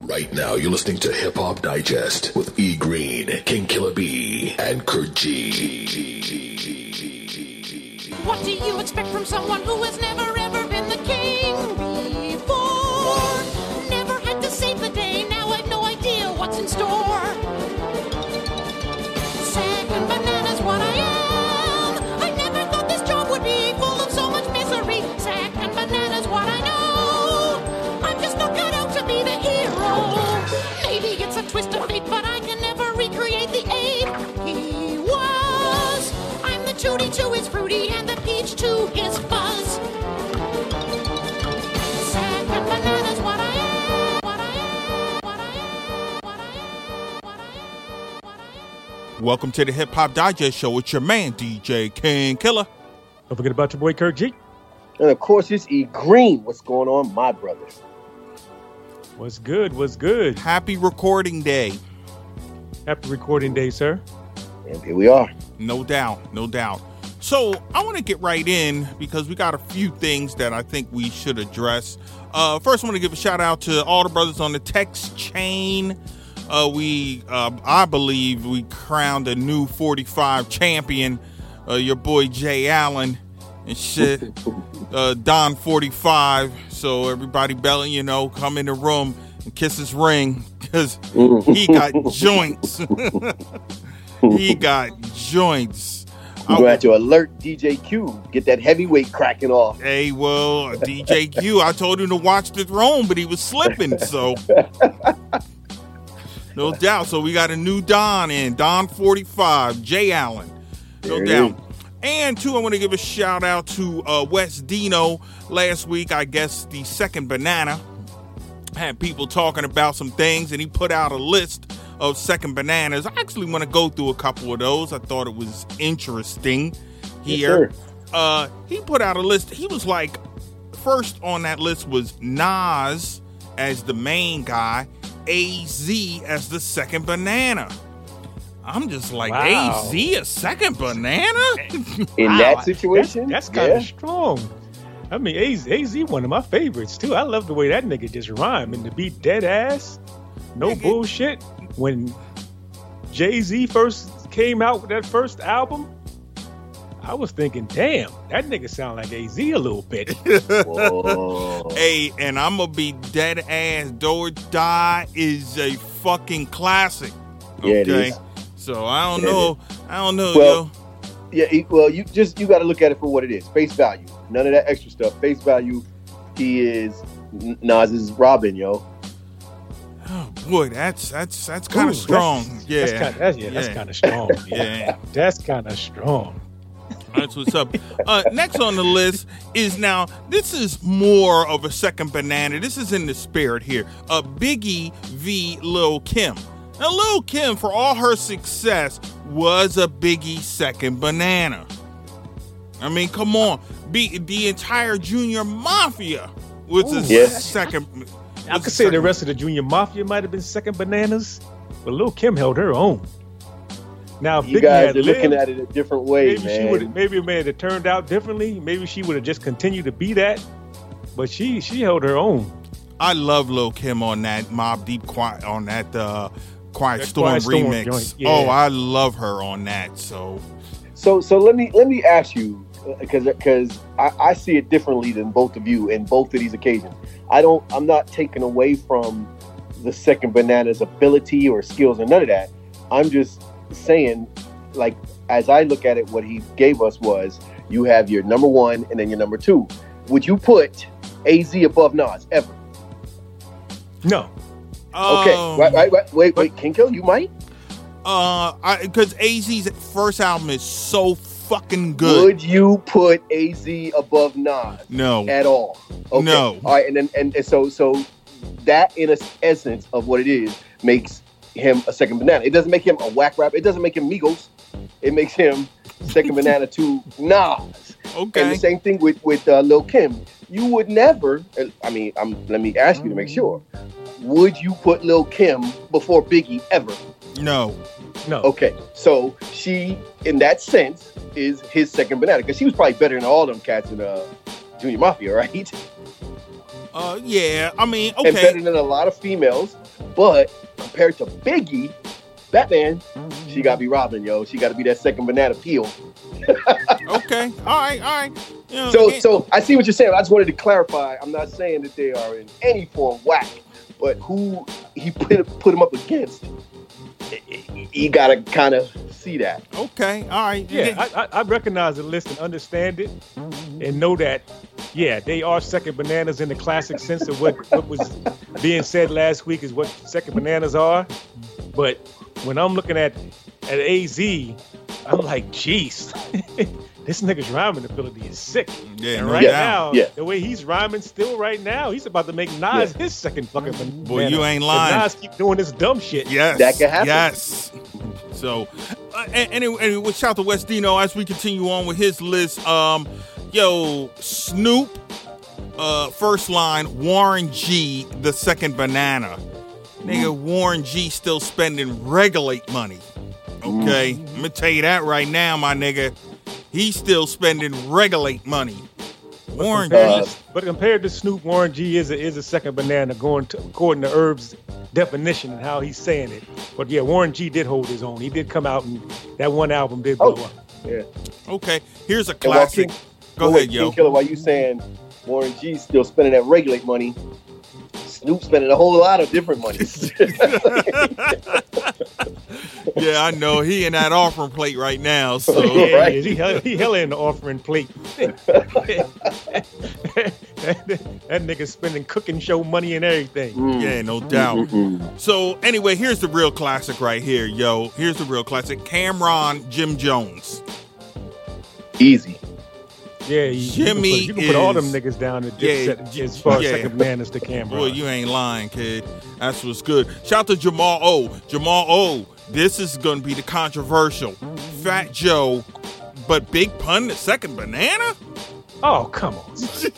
Right now, you're listening to Hip Hop Digest with E Green, King Killer B, and Kurt G. What do you expect from someone who has never ever been the king before? Never had to save the day, now I've no idea what's in store. Second banana's what I am. I never thought this job would be full of so much misery. Second banana's what I know. I'm just not cut out to be the hero. Maybe it's a twist of fate, but I can never recreate the ape he was. I'm the Tootie to his fruity and the peach to his fuzz. Second banana's what I am. What I am. What I am. What I am. What I am. What I am. Welcome to the Hip Hop Digest Show with your man, DJ King Killer. Don't forget about your boy, Kurt G. And of course, it's E Green. What's going on, my brother? What's good? What's good? Happy recording day. Happy recording day, sir. And here we are. No doubt, no doubt. So I want to get right in because we got a few things that I think we should address. First, I want to give a shout out to all the brothers on the text chain. I believe we crowned a new 45 champion. Your boy Jay Allen and shit. Don 45. So everybody belly, come in the room and kiss his ring because he got joints. He got joints. You're going to have to alert DJ Q. Get that heavyweight cracking off. Hey, well, DJ Q, I told him to watch the throne, but he was slipping, so. No doubt. So we got a new Don in. Don 45, Jay Allen. No doubt. And, two, I want to give a shout out to West Dino. Last week, I guess the second banana had people talking about some things, and he put out a list of second bananas. I actually want to go through a couple of those. I thought it was interesting here. Yes, he put out a list. He was like, first on that list was Nas as the main guy, AZ as the second banana. I'm just like, wow. AZ a second banana? In that situation? That's kind of strong. I mean, AZ one of my favorites, too. I love the way that nigga just rhyme. And to be dead ass, no bullshit. When Jay-Z first came out with that first album, I was thinking, damn, that nigga sound like AZ a little bit. Hey, and I'm going to be dead ass. Do or Die is a fucking classic. Okay? Yeah, it is. So I don't know. Well, yo. Yeah, well, you got to look at it for what it is. Face value. None of that extra stuff. Face value, he is Nas's Robin, yo. Oh boy, that's kind of strong. That's kind of strong. Yeah, that's kind of strong. That's what's up. Next on the list is now. This is more of a second banana. This is in the spirit here. Biggie v. Lil Kim. Now, Lil Kim, for all her success, was a Biggie second banana. I mean, come on. The entire Junior Mafia was a second. I could say the rest of the Junior Mafia might have been second bananas, but Lil Kim held her own. Now, you guys are looking at it a different way, man. Maybe it may have turned out differently. Maybe she would have just continued to be that, but she held her own. I love Lil Kim on that Mobb Deep Quiet Quiet Storm remix. Yeah. Oh, I love her on that. So let me ask you, because I see it differently than both of you in both of these occasions. I'm not taking away from the second banana's ability or skills or none of that. I'm just saying, like, as I look at it, what he gave us was you have your number one and then your number two. Would you put AZ above Nas ever? No. Okay. Wait. King Kill, you might? Because AZ's first album is so fucking good. Would you put AZ above Nas? No. At all? Okay. No. All right, and so that in essence of what it is makes him a second banana. It doesn't make him a whack rapper. It doesn't make him Migos. It makes him second banana to Nas. Okay. And the same thing with Lil Kim. You would never. I mean, let me ask you to make sure. Would you put Lil Kim before Biggie ever? No. Okay, so she, in that sense, is his second banana because she was probably better than all them cats in Junior Mafia, right? Yeah. I mean, okay. And better than a lot of females But compared to Biggie, Batman, she gotta be Robin, yo. She gotta be that second banana peel. Okay. All right. You know, So I see what you're saying. I just wanted to clarify. I'm not saying that they are in any form whack, but who he put him up against, you gotta kind of see that. okay. All right. Yeah, I recognize the list and understand it, and know that, yeah, they are second bananas in the classic sense of what was being said last week is what second bananas are. But when I'm looking at AZ, I'm like, jeez, this nigga's rhyming ability is sick. Yeah, And no right doubt. now, the way he's rhyming still right now, he's about to make Nas his second fucking banana. Boy, you ain't If lying. Nas keep doing this dumb shit. Yes. That can happen. Yes. So, anyway, shout out to West Dino as we continue on with his list. Snoop, first line, Warren G, the second banana. Nigga, Warren G still spending regulate money. Okay? I'm gonna tell you that right now, my nigga. He's still spending regulate money. Warren G. But compared to Snoop, Warren G is a second banana according to Herb's definition and how he's saying it. But yeah, Warren G did hold his own. He did come out and that one album did blow up. Yeah. Okay, here's a And while classic. King- Go ahead, yo. King Killer, while you saying Warren G still spending that regulate money, Snoop spending a whole lot of different money. Yeah, I know. He in that offering plate right now. So Yeah, Right. he hella in the offering plate. that nigga spending cooking show money and everything. yeah, no doubt. So anyway, here's the real classic right here, yo. Here's the real classic. Cameron, Jim Jones. Easy. Yeah, Jimmy you can put all them is- niggas down to Yeah, Dipset as far as yeah. second bananas to Cameron. Boy, you ain't lying, kid. That's what's good. Shout out to Jamal O. Jamal O. This is going to be the controversial. Fat Joe, but Big Pun, the second banana? Oh, come on. son.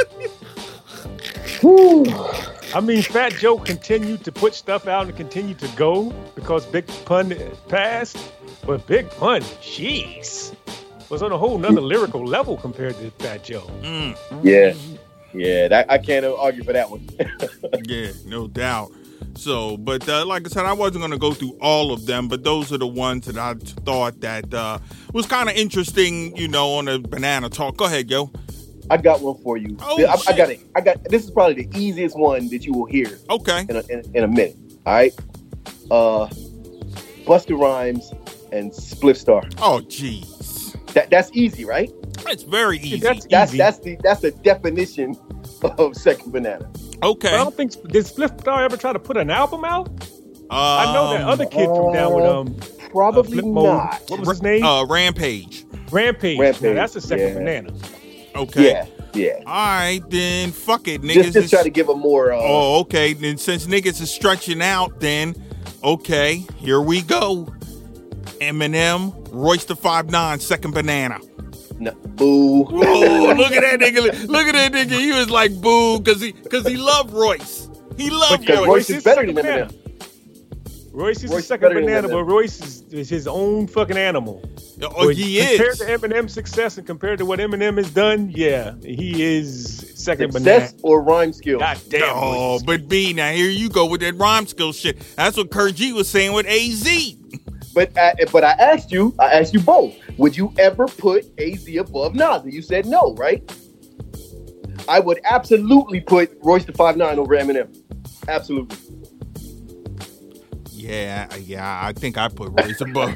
I mean, Fat Joe continued to put stuff out and continued to go because Big Pun passed. But Big Pun, jeez, was on a whole nother lyrical level compared to Fat Joe. Yeah. Yeah, that, I can't argue for that one. Yeah, no doubt. So, but like I said, I wasn't going to go through all of them, but those are the ones that I thought that was kind of interesting, you know, on the banana talk. Go ahead, yo. I got one for you. Oh, I shit. got it. This is probably the easiest one that you will hear Okay. in a minute. All right. Busta Rhymes and Spliff Star. Oh, jeez. That's easy, right? It's very easy. That's easy. That's the definition of second banana. Okay. But I don't think did Spliff Star ever try to put an album out? I know that other kid from down with Probably Flip Mode. not. What was his name? Rampage. Rampage. Rampage, Now, that's a second yeah. banana. Okay. Yeah. All right, then fuck it, niggas. Just try to give a more. Oh, okay. Then since niggas is stretching out, then okay, here we go. Eminem, Royce the 5'9", second banana. No, boo. Oh, look at that nigga! Look at that nigga! He was like boo because he loved Royce. He loved Because Royce. Royce is better second than banana. Eminem. Royce is Royce the is second better than banana, Eminem. but Royce is his own fucking animal. Oh, But he compared is. to Eminem's success and compared to what Eminem has done, yeah, he is second Success banana. or rhyme skill. God damn. Oh, Royce. but B, now here you go with that rhyme skill shit. That's what Kurt G was saying with AZ. But I asked you both. Would you ever put AZ above Nas? And you said no, right? I would absolutely put Royce the 5'9" over Eminem. Absolutely. Yeah, I think I put Royce above.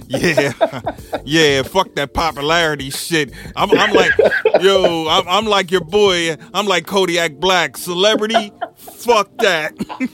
Yeah, fuck that popularity shit. I'm like, yo, I'm like your boy. I'm like Kodiak Black, celebrity. Fuck that.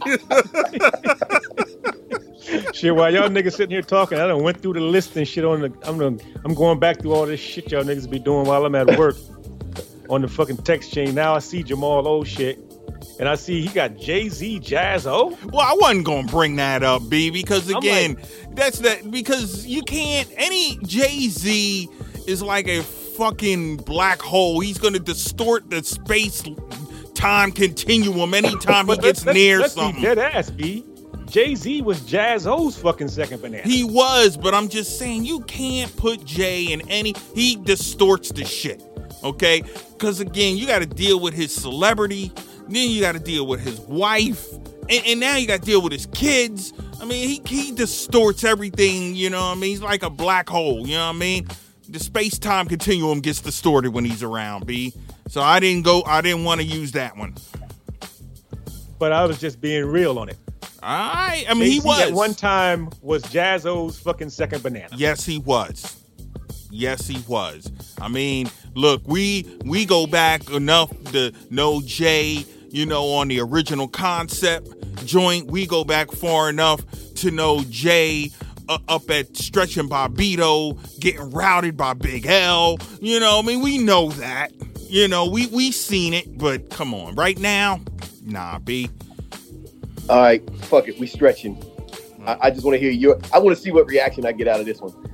Shit, while y'all niggas sitting here talking, I done went through the list and shit on the. I'm going back through all this shit y'all niggas be doing while I'm at work on the fucking text chain. Now I see Jamal O shit, and I see he got Jay-Z, Jazz O. Well, I wasn't gonna bring that up, B, because I'm again, because you can't. Any Jay-Z is like a fucking black hole. He's gonna distort the space time continuum anytime he gets near let's something. Be dead ass, B. Jay-Z was Jazz O's fucking second banana. He was, but I'm just saying you can't put Jay in any. He distorts the shit, okay? Because again, you got to deal with his celebrity. Then you got to deal with his wife. And now you got to deal with his kids. I mean, he distorts everything, you know what I mean? He's like a black hole, you know what I mean? The space-time continuum gets distorted when he's around, B. So I didn't want to use that one. But I was just being real on it. I mean, he was. At one time was Jaz-O's fucking second banana. Yes, he was. Yes, he was. I mean, look, we go back enough to know Jay, you know, on the original concept joint. We go back far enough to know Jay up at Stretch and Bobbito getting routed by Big L. You know, I mean, we know that. You know, we seen it, but come on. Right now, nah, B. All right, fuck it. We stretching. I just want to hear I want to see what reaction I get out of this one.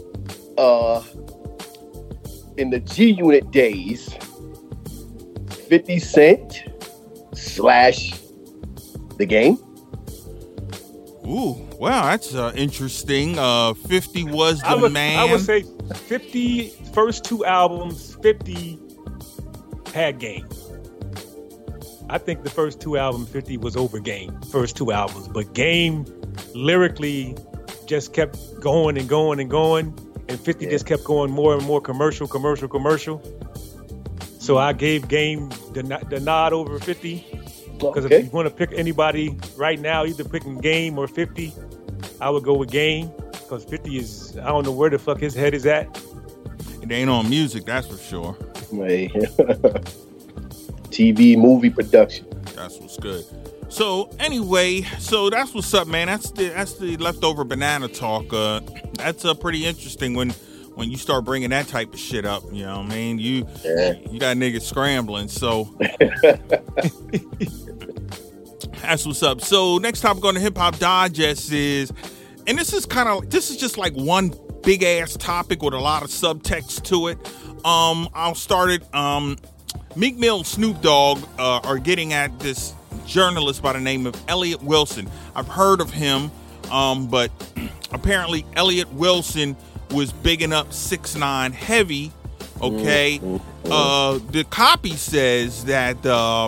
In the G-Unit days, 50 Cent / The Game. Ooh, wow, that's interesting. 50 was the man. I would say 50 first two albums, 50 had Game. I think the first two albums, 50 was over Game, first two albums. But Game lyrically just kept going and going and going. And 50 just kept going more and more commercial. So I gave Game the nod over 50. Because if you want to pick anybody right now, either picking Game or 50, I would go with Game. Because 50 is, I don't know where the fuck his head is at. It ain't on music, that's for sure. Hey. TV, movie production. That's what's good. So anyway, so that's what's up, man. That's the leftover banana talk. That's pretty interesting when you start bringing that type of shit up. You know what I mean? You got niggas scrambling. So that's what's up. So next topic on the Hip Hop Digest is, and this is just like one big ass topic with a lot of subtext to it. I'll start it. Meek Mill and Snoop Dogg are getting at this journalist by the name of Elliot Wilson. I've heard of him, but apparently Elliot Wilson was bigging up 6ix9ine heavy. Okay, the copy says that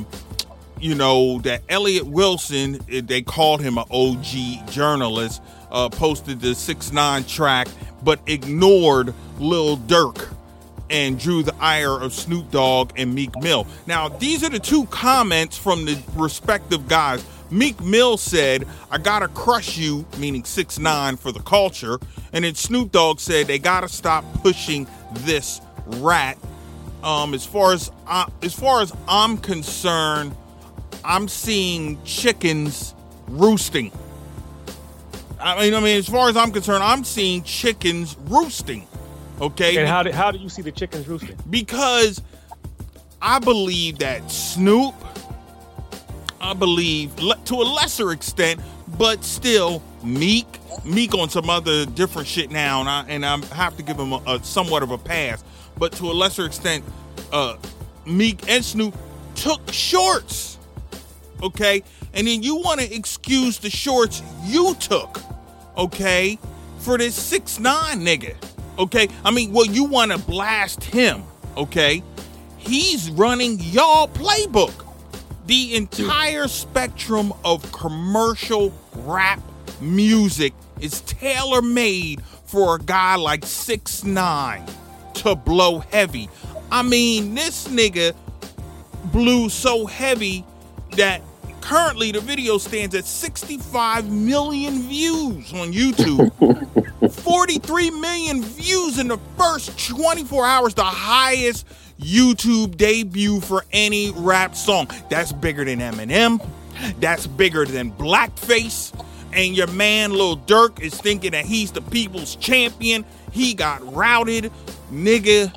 that Elliot Wilson, they called him an OG journalist, posted the 6ix9ine track, but ignored Lil Durk and drew the ire of Snoop Dogg and Meek Mill. Now, these are the two comments from the respective guys. Meek Mill said, "I gotta crush you," meaning 6ix9ine for the culture. And then Snoop Dogg said, "They gotta stop pushing this rat." As far as I'm concerned, I'm seeing chickens roosting. I mean, as far as I'm concerned, I'm seeing chickens roosting. Okay. And how do you see the chickens roosting? Because I believe that Snoop, to a lesser extent, but still Meek on some other different shit now, and I have to give him a somewhat of a pass. But to a lesser extent, Meek and Snoop took shorts. Okay, and then you want to excuse the shorts you took, okay, for this 6ix9ine nigga. Okay, I mean, well, you want to blast him, okay? He's running y'all playbook. The entire spectrum of commercial rap music is tailor-made for a guy like 6ix9ine to blow heavy. I mean, this nigga blew so heavy that currently the video stands at 65 million views on YouTube. 43 million views in the first 24 hours, the highest YouTube debut for any rap song. That's bigger than Eminem. That's bigger than Blackface. And your man Lil Durk is thinking that he's the people's champion. He got routed, nigga.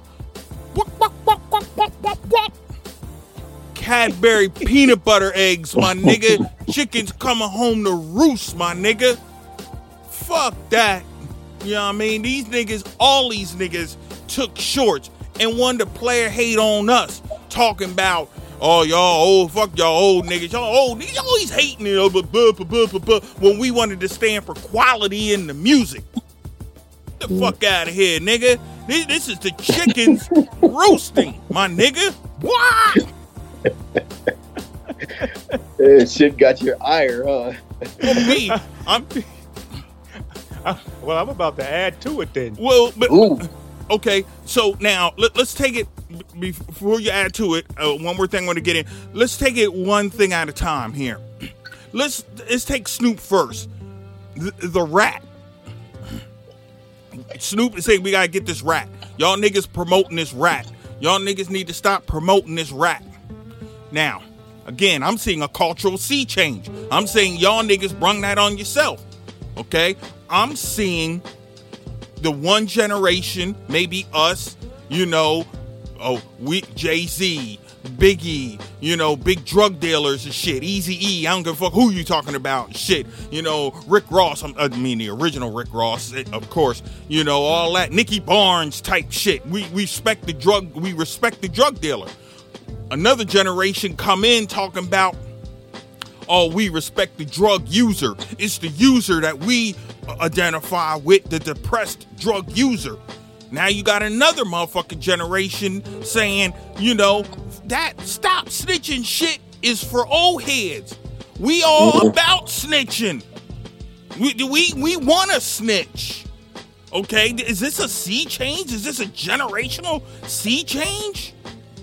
Cadbury peanut butter eggs, my nigga. Chickens coming home to roost, my nigga. Fuck that. You know what I mean? All these niggas took shorts and wanted to player hate on us, talking about, oh, y'all old, fuck y'all old niggas. Y'all old niggas, y'all always hating it, when we wanted to stand for quality in the music. Get the fuck out of here, nigga. This is the chickens roasting, my nigga. What? Shit got your ire, huh? Me, Well, I'm about to add to it then. well, but Ooh. okay. So now let's take it before you add to it. One more thing I want to get in. Let's take it one thing at a time here. Let's take Snoop first. The rat. Snoop is saying we gotta get this rat. Y'all niggas promoting this rat. Y'all niggas need to stop promoting this rat. Now, again, I'm seeing a cultural sea change. I'm saying y'all niggas brung that on yourself. Okay? I'm seeing the one generation, maybe us, Jay-Z, Biggie, big drug dealers and shit. Eazy-E, I don't give a fuck who you talking about and shit. Rick Ross, the original Rick Ross, of course. All that Nicky Barnes type shit. We respect the drug dealer. Another generation come in talking about, we respect the drug user. It's the user that we identify with, the depressed drug user. Now you got another motherfucking generation saying, that stop snitching shit is for old heads. We all about snitching. We want to snitch. Okay, is this a sea change? Is this a generational sea change?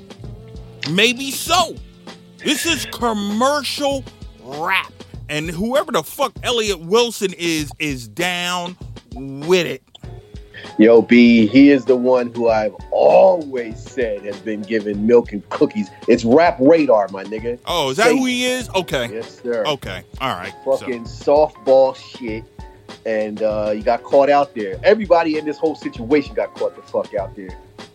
Maybe so. This is commercial rap. And whoever the fuck Elliot Wilson is down with it. Yo, B, he is the one who I've always said has been given milk and cookies. It's Rap Radar, my nigga. Oh, is that who he is? Okay. Yes, sir. Okay. All right. Fucking softball shit. And you got caught out there. Everybody in this whole situation got caught the fuck out there.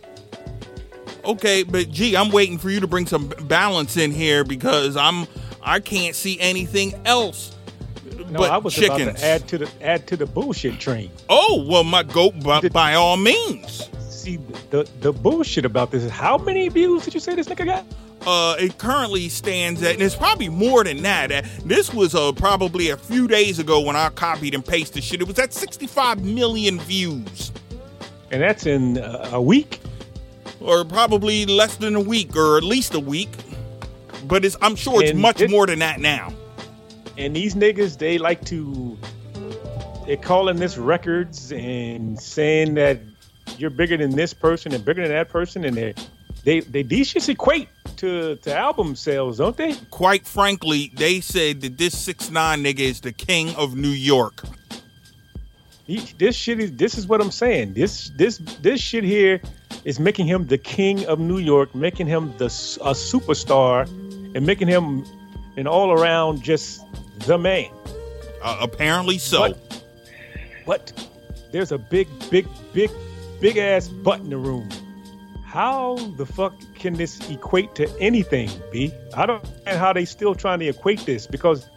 Okay, but gee, I'm waiting for you to bring some balance in here because I can't see anything else. No, but I was chickens. about to add to the bullshit train. Oh, well, by all means. See, the bullshit about this is how many views did you say this nigga got? It currently stands at, and it's probably more than that. This was probably a few days ago when I copied and pasted shit. It was at 65 million views. And that's in a week? Or probably less than a week, or at least a week. But I'm sure it's much more than that now. And these niggas, they're calling this records and saying that you're bigger than this person and bigger than that person, and these shits equate to album sales, don't they? Quite frankly, they said that this 6ix9ine nigga is the king of New York. This is what I'm saying. This shit here is making him the king of New York, making him a superstar, and making him an all around just the man. Apparently so. But there's a big ass butt in the room. How the fuck can this equate to anything, B? I don't understand how they still trying to equate this, because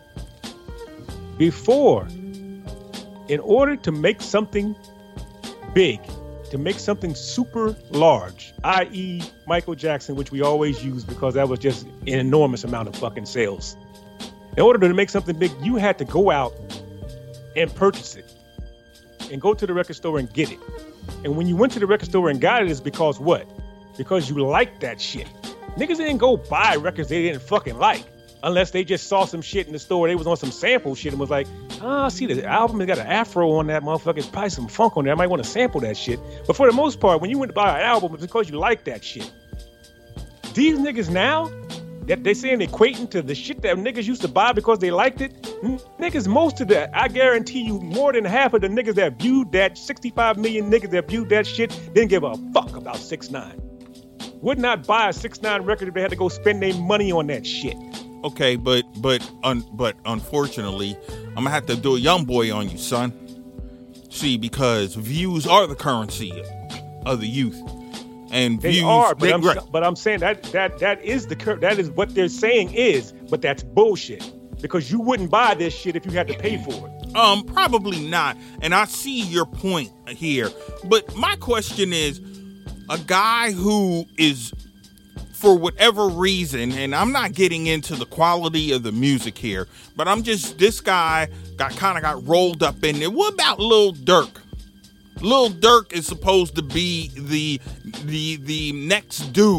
before, in order to make something big, to make something super large, i.e. Michael Jackson, which we always use because that was just an enormous amount of fucking sales. In order to make something big, you had to go out and purchase it and go to the record store and get it. And when you went to the record store and got it, it's because what? Because you liked that shit. Niggas didn't go buy records they didn't fucking like unless they just saw some shit in the store. They was on some sample shit and was like, see, the album has got an afro on that motherfucker. It's probably some funk on there. I might want to sample that shit. But for the most part, when you went to buy an album, it's because you like that shit. These niggas now, that they saying equating to the shit that niggas used to buy because they liked it, niggas, most of that, I guarantee you, more than half of the niggas that viewed that, 65 million niggas that viewed that shit, didn't give a fuck about 6ix9ine. Would not buy a 6ix9ine record if they had to go spend their money on that shit. Okay, but unfortunately, I'm gonna have to do a young boy on you, son. See, because views are the currency of the youth, and they views are. But I'm saying that is what they're saying is, but that's bullshit. Because you wouldn't buy this shit if you had to pay for it. Probably not. And I see your point here, but my question is, a guy who is, for whatever reason, and I'm not getting into the quality of the music here, but this guy got rolled up in there. What about Lil Durk? Lil Durk is supposed to be the next dude,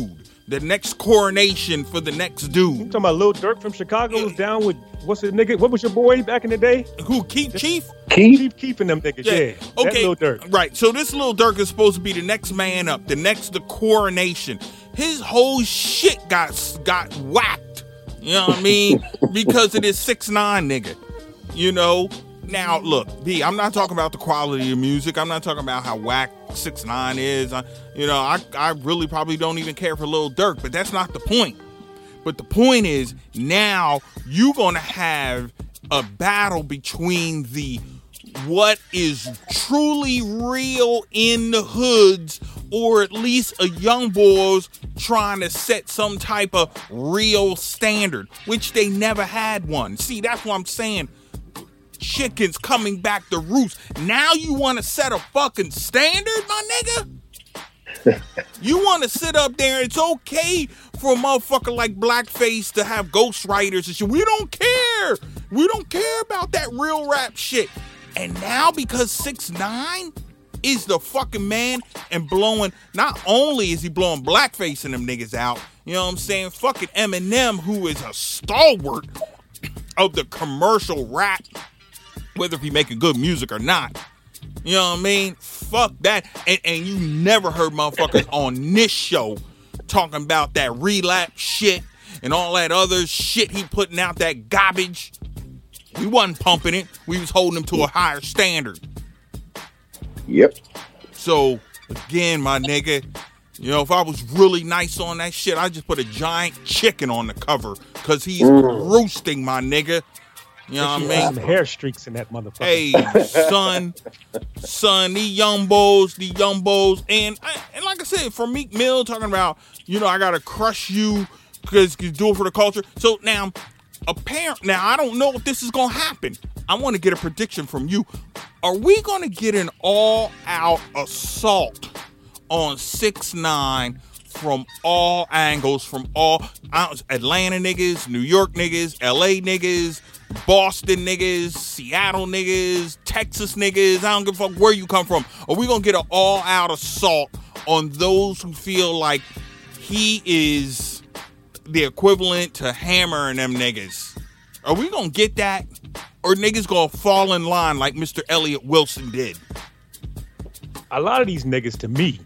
the next coronation for the next dude. You talking about Lil Durk from Chicago was down with what's his nigga? What was your boy back in the day? Who, Chief? Keith keeping them niggas. Yeah. Okay. Lil Durk. Right. So this Lil Durk is supposed to be the next man up, the coronation. His whole shit got whacked. You know what I mean? Because of this 6ix9ine nigga. You know. Now look, B, I'm not talking about the quality of music. I'm not talking about how whack 6ix9ine is. I really probably don't even care for Lil Durk, but that's not the point. But the point is, now you're gonna have a battle between what is truly real in the hoods, or at least a young boys trying to set some type of real standard, which they never had one. See, that's what I'm saying. Chickens coming back to roost. Now you want to set a fucking standard, my nigga? You want to sit up there? It's okay for a motherfucker like Blackface to have ghostwriters and shit. We don't care. We don't care about that real rap shit. And now because 6ix9ine is the fucking man and blowing, not only is he blowing Blackface and them niggas out, you know what I'm saying? Fucking Eminem, who is a stalwart of the commercial rap, whether he making good music or not. You know what I mean? Fuck that. And you never heard motherfuckers on this show talking about that relapse shit and all that other shit he putting out, that garbage. We wasn't pumping it. We was holding him to a higher standard. Yep. So, again, my nigga, you know, if I was really nice on that shit, I'd just put a giant chicken on the cover because he's roasting, my nigga. You know what I mean? Some hair streaks in that motherfucker. Hey, son, these young boys. And like I said, for Meek Mill talking about, you know, I got to crush you because you do it for the culture. So now, I don't know if this is going to happen. I want to get a prediction from you. Are we going to get an all-out assault on 6ix9ine from all angles, from all Atlanta niggas, New York niggas, LA niggas, Boston niggas, Seattle niggas, Texas niggas? I don't give a fuck where you come from. Are we gonna get an all-out assault on those who feel like he is the equivalent to Hammer and them niggas? Are we gonna get that? Or niggas gonna fall in line like Mr. Elliott Wilson did? A lot of these niggas, to me,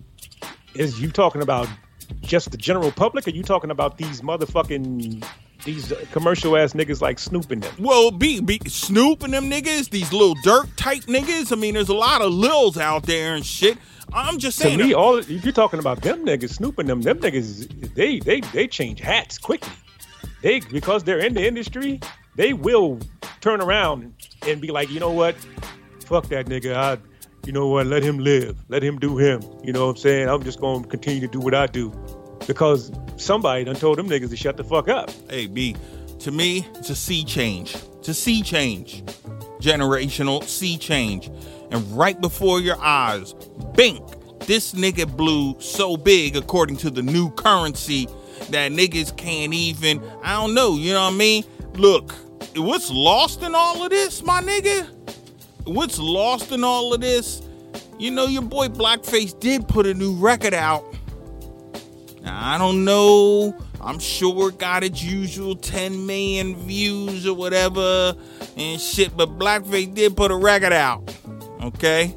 is you talking about just the general public, or you talking about these motherfucking these commercial ass niggas like Snoop and them? Well, be Snoop and them niggas, these Lil Durk type niggas. I mean, there's a lot of Lils out there and shit. I'm just saying. To me, if you're talking about them niggas, Snoop and them niggas, they change hats quickly. Because they're in the industry, they will turn around and be like, you know what, fuck that nigga. You know what, let him live. Let him do him. You know what I'm saying? I'm just going to continue to do what I do. Because somebody done told them niggas to shut the fuck up. Hey, B, to me, it's a sea change. It's a sea change. Generational sea change. And right before your eyes, bink, this nigga blew so big according to the new currency that niggas can't even, I don't know, you know what I mean? Look, what's lost in all of this, my nigga? What's lost in all of this? You know, your boy Blackface did put a new record out. Now, I don't know. I'm sure it got its usual 10 million views or whatever and shit, but Blackface did put a record out. Okay?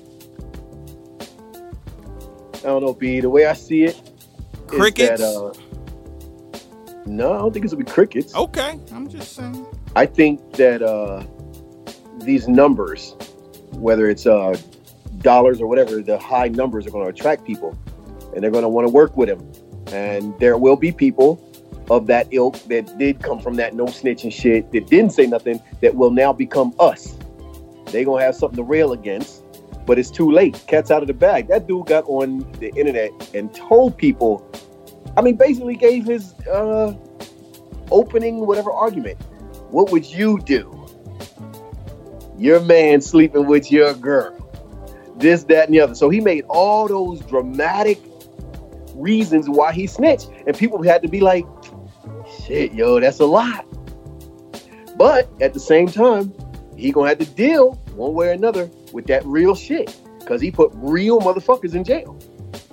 I don't know, B. The way I see it, crickets? Is that, no, I don't think it's gonna be crickets. Okay, I'm just saying. I think that these numbers, whether it's dollars or whatever, the high numbers are going to attract people, and they're going to want to work with him. And there will be people of that ilk that did come from that no snitching shit, that didn't say nothing, that will now become us. They're going to have something to rail against, but it's too late. Cat's out of the bag. That dude got on the internet and told people, I mean, basically gave his opening whatever argument. What would you do? Your man sleeping with your girl. This, that, and the other. So he made all those dramatic reasons why he snitched. And people had to be like, shit, yo, that's a lot. But at the same time, he gonna have to deal one way or another with that real shit. Because he put real motherfuckers in jail.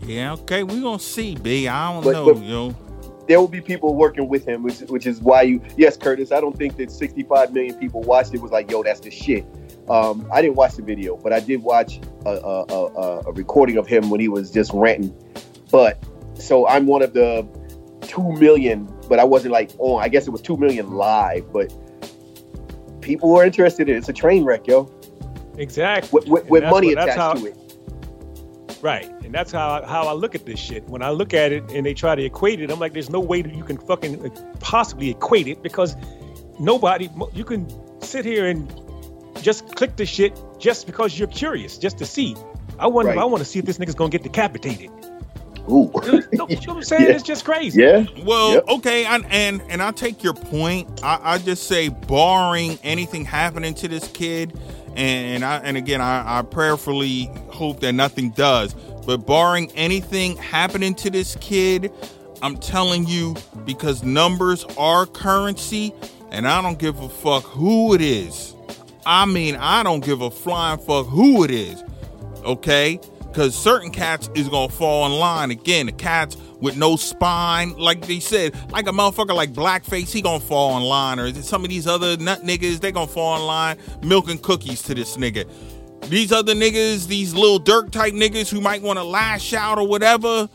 Yeah, okay, we gonna see, B. I don't But- know, but- yo. There will be people working with him, which is why yes, Curtis, I don't think that 65 million people watched it was like, yo, that's the shit. I didn't watch the video, but I did watch a recording of him when he was just ranting. But so I'm one of the 2 million, but I wasn't like on. I guess it was 2 million live, but people were interested in it. It's a train wreck, yo, Exactly. with And that's money what- that's attached how- to it. Right. And that's how I look at this shit. When I look at it and they try to equate it, I'm like, there's no way that you can fucking possibly equate it, because you can sit here and just click the shit just because you're curious, just to see. I want to see if this nigga's gonna get decapitated. Ooh, You know what I'm saying? Yeah. It's just crazy. yeah. Well, Yep. okay, and I take your point. I just say, barring anything happening to this kid, and again, I prayerfully hope that nothing does. But barring anything happening to this kid, I'm telling you, because numbers are currency, and I don't give a fuck who it is. I mean, I don't give a flying fuck who it is. Okay? Because certain cats is gonna fall in line. Again, the cats with no spine, like they said, like a motherfucker like Blackface, he gonna fall in line. Or some of these other nut niggas, they gonna fall in line milking cookies to this nigga. These other niggas, these little Dirk type niggas who might want to lash out or whatever,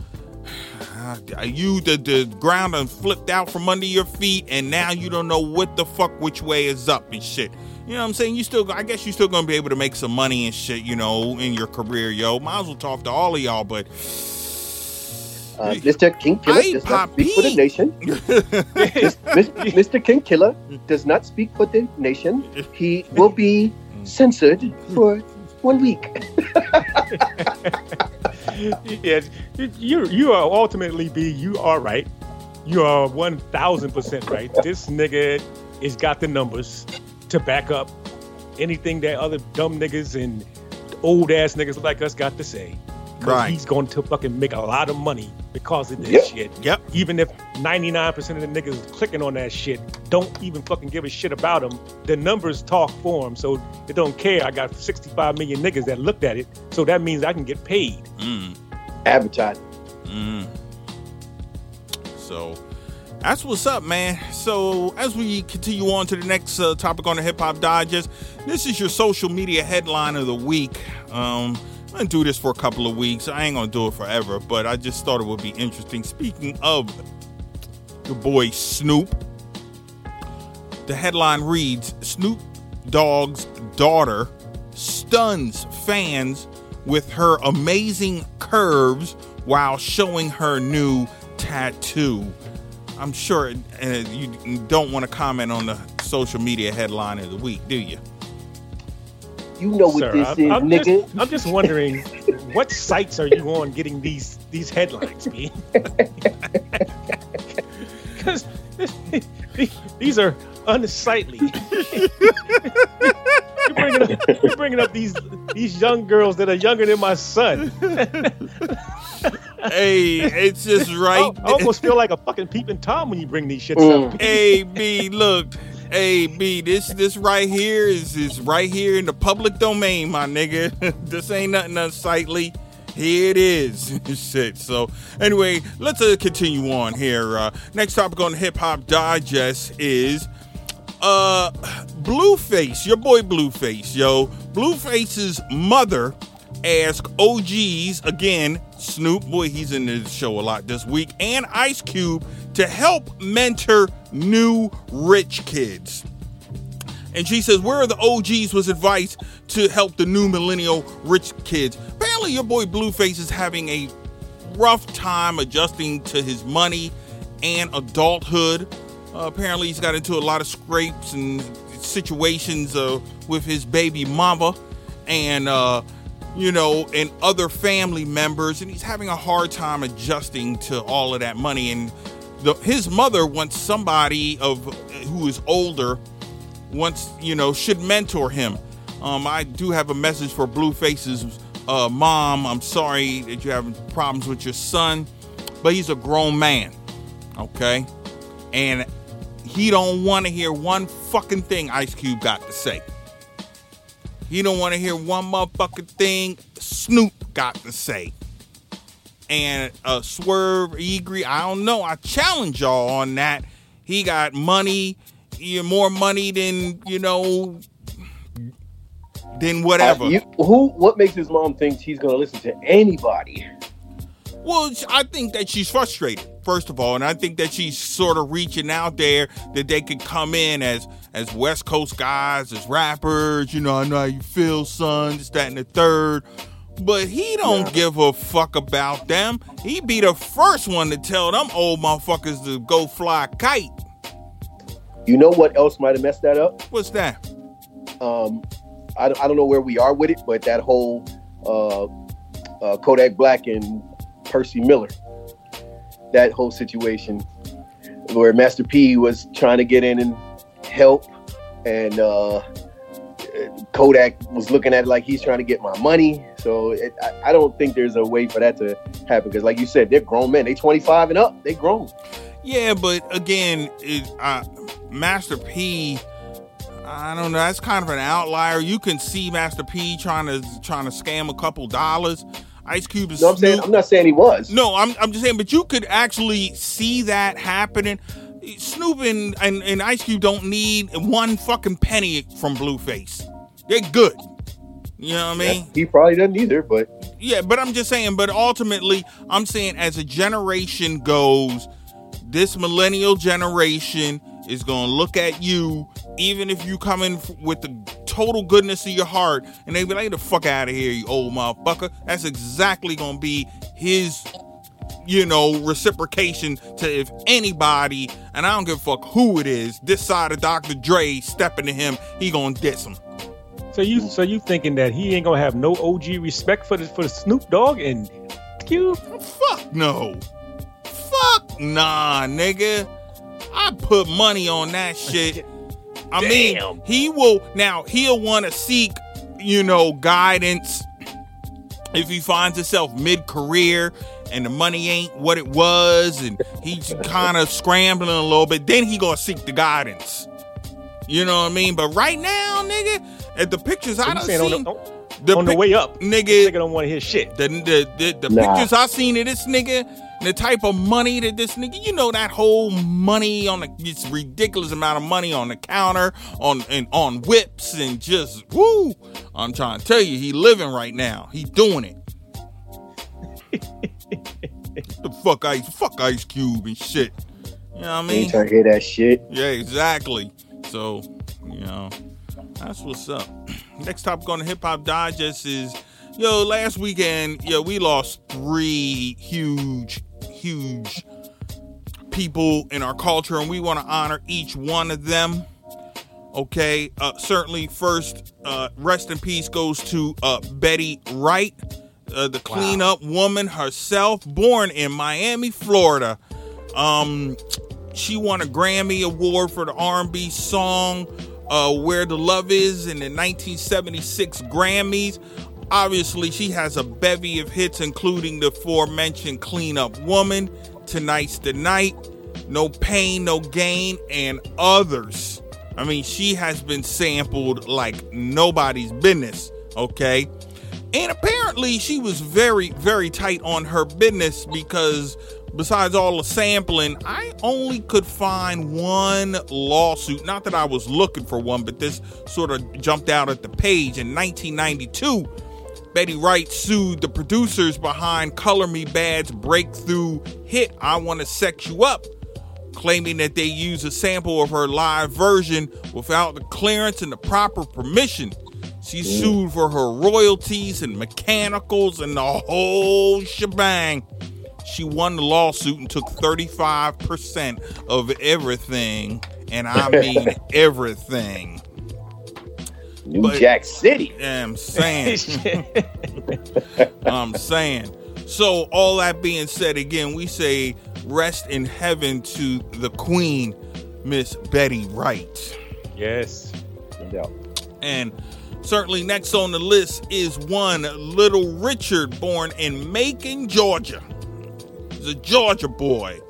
the ground done flipped out from under your feet, and now you don't know what the fuck which way is up and shit. You know what I'm saying? I guess you still gonna be able to make some money and shit, you know, in your career, yo. Might as well talk to all of y'all, but Mr. King Killer does not speak for the nation. Mr. King Killer does not speak for the nation. He will be censored for 1 week. Yeah, you are ultimately, B, you are right. You are 1,000% right. This nigga has got the numbers to back up anything that other dumb niggas and old ass niggas like us got to say. 'Cause Right. he's going to fucking make a lot of money because of this Yep. shit. Yep. Even if 99% of the niggas clicking on that shit don't even fucking give a shit about him, the numbers talk for him, so they don't care. I got 65 million niggas that looked at it, so that means I can get paid. Advertising. So that's what's up, man. So as we continue on to the next topic on the Hip Hop Digest, this is your social media headline of the week. I'm gonna do this for a couple of weeks. I ain't gonna do it forever, but I just thought it would be interesting. Speaking of the boy Snoop, the headline reads, Snoop Dogg's daughter stuns fans with her amazing curves while showing her new tattoo. I'm sure you don't want to comment on the social media headline of the week, do you? You know what Sir, this is, nigga. I'm just wondering, what sites are you on getting these headlines, B? Because these are unsightly. You're bringing up these young girls that are younger than my son. Hey, it's just right. I almost feel like a fucking peeping Tom when you bring these shits up. Hey, B, look. Hey, B, this right here is right here in the public domain, my nigga. This ain't nothing unsightly. Here it is. Shit. So, anyway, let's continue on here. Next topic on the Hip Hop Digest is Blueface, your boy Blueface, yo. Blueface's mother asked OGs, again, Snoop, boy, he's in the show a lot this week, and Ice Cube to help mentor new rich kids. And she says, where are the OGs was advice to help the new millennial rich kids? Apparently your boy Blueface is having a rough time adjusting to his money and adulthood. Apparently he's got into a lot of scrapes and situations with his baby mama and and other family members, and he's having a hard time adjusting to all of that money. And his mother wants somebody who is older, should mentor him. I do have a message for Blueface's mom. I'm sorry that you're having problems with your son, but he's a grown man, okay? And he don't want to hear one fucking thing Ice Cube got to say. He don't want to hear one motherfucking thing Snoop got to say. And Swerve Egri, I don't know. I challenge y'all on that. He got money, more money than, than whatever. What makes his mom think she's going to listen to anybody? Well, I think that she's frustrated, first of all, and I think that she's sort of reaching out there that they could come in as West Coast guys, as rappers. I know how you feel, son, this, that, and the third. But he don't give a fuck about them. He be the first one to tell them old motherfuckers to go fly a kite. You know what else might have messed that up? What's that? I don't know where we are with it, but that whole Kodak Black and Percy Miller, that whole situation where Master P was trying to get in and help, and Kodak was looking at it like he's trying to get my money. So I don't think there's a way for that to happen, because like you said, they're grown men. They 25 and up. They grown. Yeah, but again, Master P, I don't know. That's kind of an outlier. You can see Master P trying to scam a couple dollars. Ice Cube is. No, I'm not saying he was. No, I'm just saying, but you could actually see that happening. Snoop and Ice Cube don't need one fucking penny from Blueface. They're good. You know what I mean? Yeah, he probably doesn't either, but yeah, but I'm just saying. But ultimately, I'm saying as a generation goes, this millennial generation is going to look at you, even if you come in with the total goodness of your heart, and they be like, "Get the fuck out of here, you old motherfucker." That's exactly going to be his, reciprocation to if anybody, and I don't give a fuck who it is, this side of Dr. Dre stepping to him, he going to diss him. So you thinking that he ain't gonna have no OG respect for the Snoop Dogg and Cube? Fuck no. Fuck nah, nigga. I put money on that shit. I mean, he'll want to seek, guidance if he finds himself mid-career and the money ain't what it was and he's kind of scrambling a little bit, then he gonna seek the guidance. You know what I mean? But right now, nigga, at the pictures I done seen, on the way up, nigga don't want to hear shit. The pictures I seen of this nigga, the type of money that this nigga, that whole money it's ridiculous amount of money on the counter, on whips, and just woo. I'm trying to tell you, he living right now. He doing it. The fuck Ice Cube and shit. You know what I mean? Ain't trying to hear that shit. Yeah, exactly. So, that's what's up. Next topic on the Hip Hop Digest is, last weekend, we lost 3 huge people in our culture, and we want to honor each one of them. Okay, certainly first, rest in peace goes to Betty Wright, the cleanup woman herself, born in Miami, Florida. She won a Grammy Award for the R&B song Where the Love Is in the 1976 Grammys. Obviously, she has a bevy of hits, including the aforementioned Cleanup Woman, Tonight's the Night, No Pain, No Gain, and others. I mean, she has been sampled like nobody's business, okay? And apparently, she was very, very tight on her business because besides all the sampling, I only could find one lawsuit. Not that I was looking for one, but this sort of jumped out at the page. In 1992, Betty Wright sued the producers behind Color Me Bad's breakthrough hit, I Wanna Sex You Up, claiming that they used a sample of her live version without the clearance and the proper permission. She sued for her royalties and mechanicals and the whole shebang. She won the lawsuit and took 35% of everything, and I mean everything. New Jack City. I'm saying. So all that being said, again, we say rest in heaven to the Queen, Miss Betty Wright. Yes. Yeah. And certainly next on the list is one Little Richard, born in Macon, Georgia. He's a Georgia boy,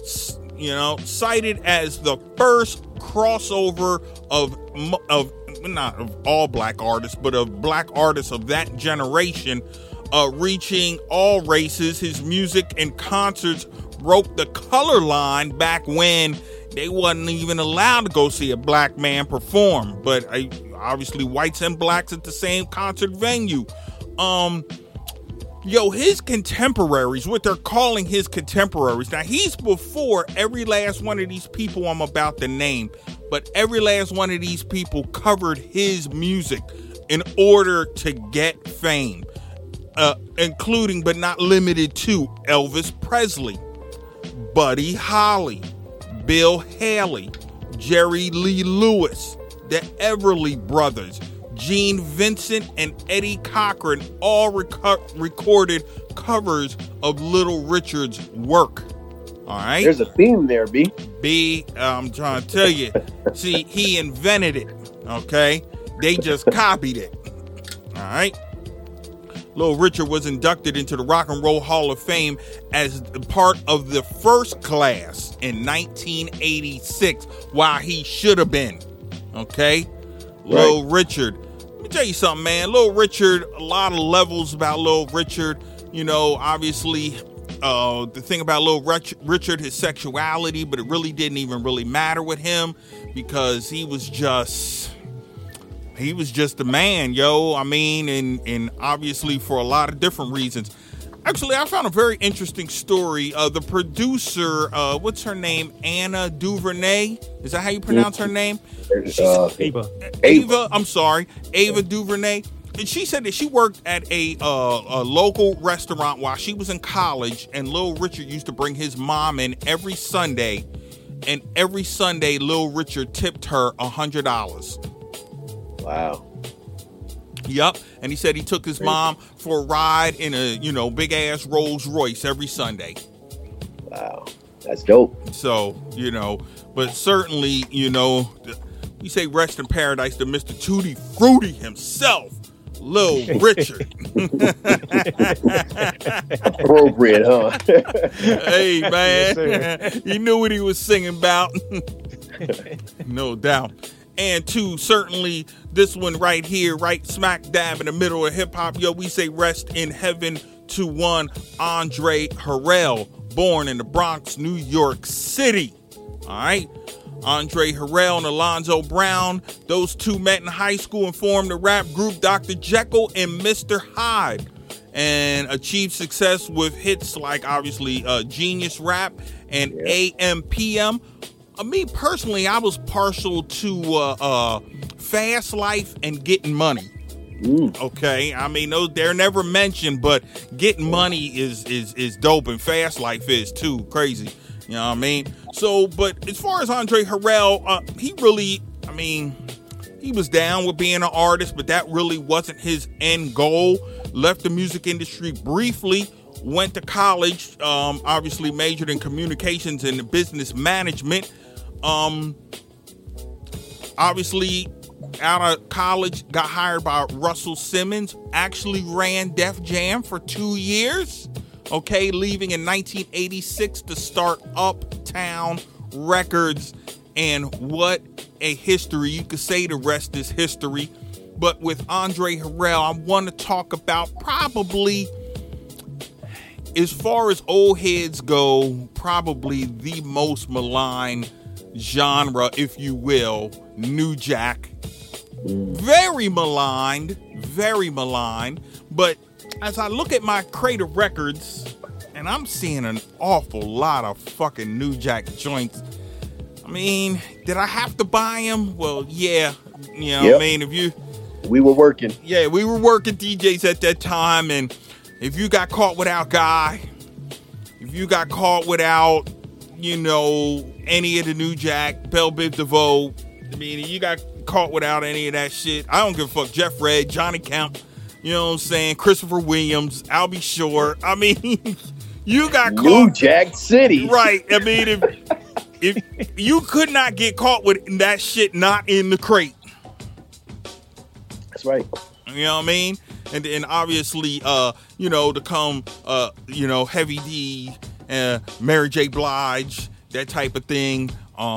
cited as the first crossover of not of all black artists, but of black artists of that generation. reaching all races. His music and concerts broke the color line back when they wasn't even allowed to go see a black man perform. But obviously whites and blacks at the same concert venue. His contemporaries, what they're calling his contemporaries. Now, he's before every last one of these people I'm about to name, but every last one of these people covered his music in order to get fame, including but not limited to Elvis Presley, Buddy Holly, Bill Haley, Jerry Lee Lewis, the Everly Brothers, Gene Vincent, and Eddie Cochran all recorded covers of Little Richard's work. All right? There's a theme there, B. B, I'm trying to tell you. See, he invented it, okay? They just copied it. All right? Little Richard was inducted into the Rock and Roll Hall of Fame as part of the first class in 1986, while he should have been, okay? Right. Little Richard. Let me tell you something, man. Little Richard, a lot of levels about Little Richard. Obviously, the thing about Little Richard, his sexuality, but it really didn't even really matter with him because he was just a man, yo. I mean, and obviously for a lot of different reasons. Actually, I found a very interesting story. The producer, what's her name? Anna DuVernay. Is that how you pronounce her name? Ava. I'm sorry, Ava DuVernay. And she said that she worked at a local restaurant while she was in college, and Little Richard used to bring his mom in every Sunday, and every Sunday Little Richard tipped her $100. Wow. Yep. And he said he took his mom for a ride in a, big ass Rolls Royce every Sunday. Wow. That's dope. So, but certainly, we say rest in paradise to Mr. Tutti Frutti himself, Little Richard. Appropriate, huh? Hey, man. He knew what he was singing about. No doubt. And two, certainly this one right here, right smack dab in the middle of hip hop. Yo, we say rest in heaven to one Andre Harrell, born in the Bronx, New York City. All right. Andre Harrell and Alonzo Brown, those two met in high school and formed the rap group Dr. Jekyll and Mr. Hyde, and achieved success with hits like obviously Genius Rap and AM/PM. Me personally, I was partial to Fast Life and Getting Money. Okay, I mean they're never mentioned, but Getting Money is dope, and Fast Life is too. Crazy, you know what I mean? So, but as far as Andre Harrell, he really, he was down with being an artist, but that really wasn't his end goal. Left the music industry briefly. Went to college, obviously majored in communications and business management. Obviously out of college, got hired by Russell Simmons, actually ran Def Jam for 2 years, okay, leaving in 1986 to start Uptown Records, and what a history. You could say the rest is history. But with Andre Harrell, I want to talk about probably, as far as old heads go, probably the most maligned genre, if you will, New Jack. Very maligned, but as I look at my crate of records, and I'm seeing an awful lot of fucking New Jack joints. Did I have to buy them? Well, yeah, what I mean, we were working. Yeah, we were working DJs at that time, and if you got caught without Guy, if you got caught without, any of the New Jack, Belle Biv DeVoe, you got caught without any of that shit. I don't give a fuck. Jeff Redd, Johnny Kemp, you know what I'm saying? Christopher Williams, Albie Shore. You got caught. New Jack City. Right. If you could not get caught with that shit not in the crate. That's right. You know what I mean? And then obviously, to come, Heavy D, Mary J. Blige, that type of thing.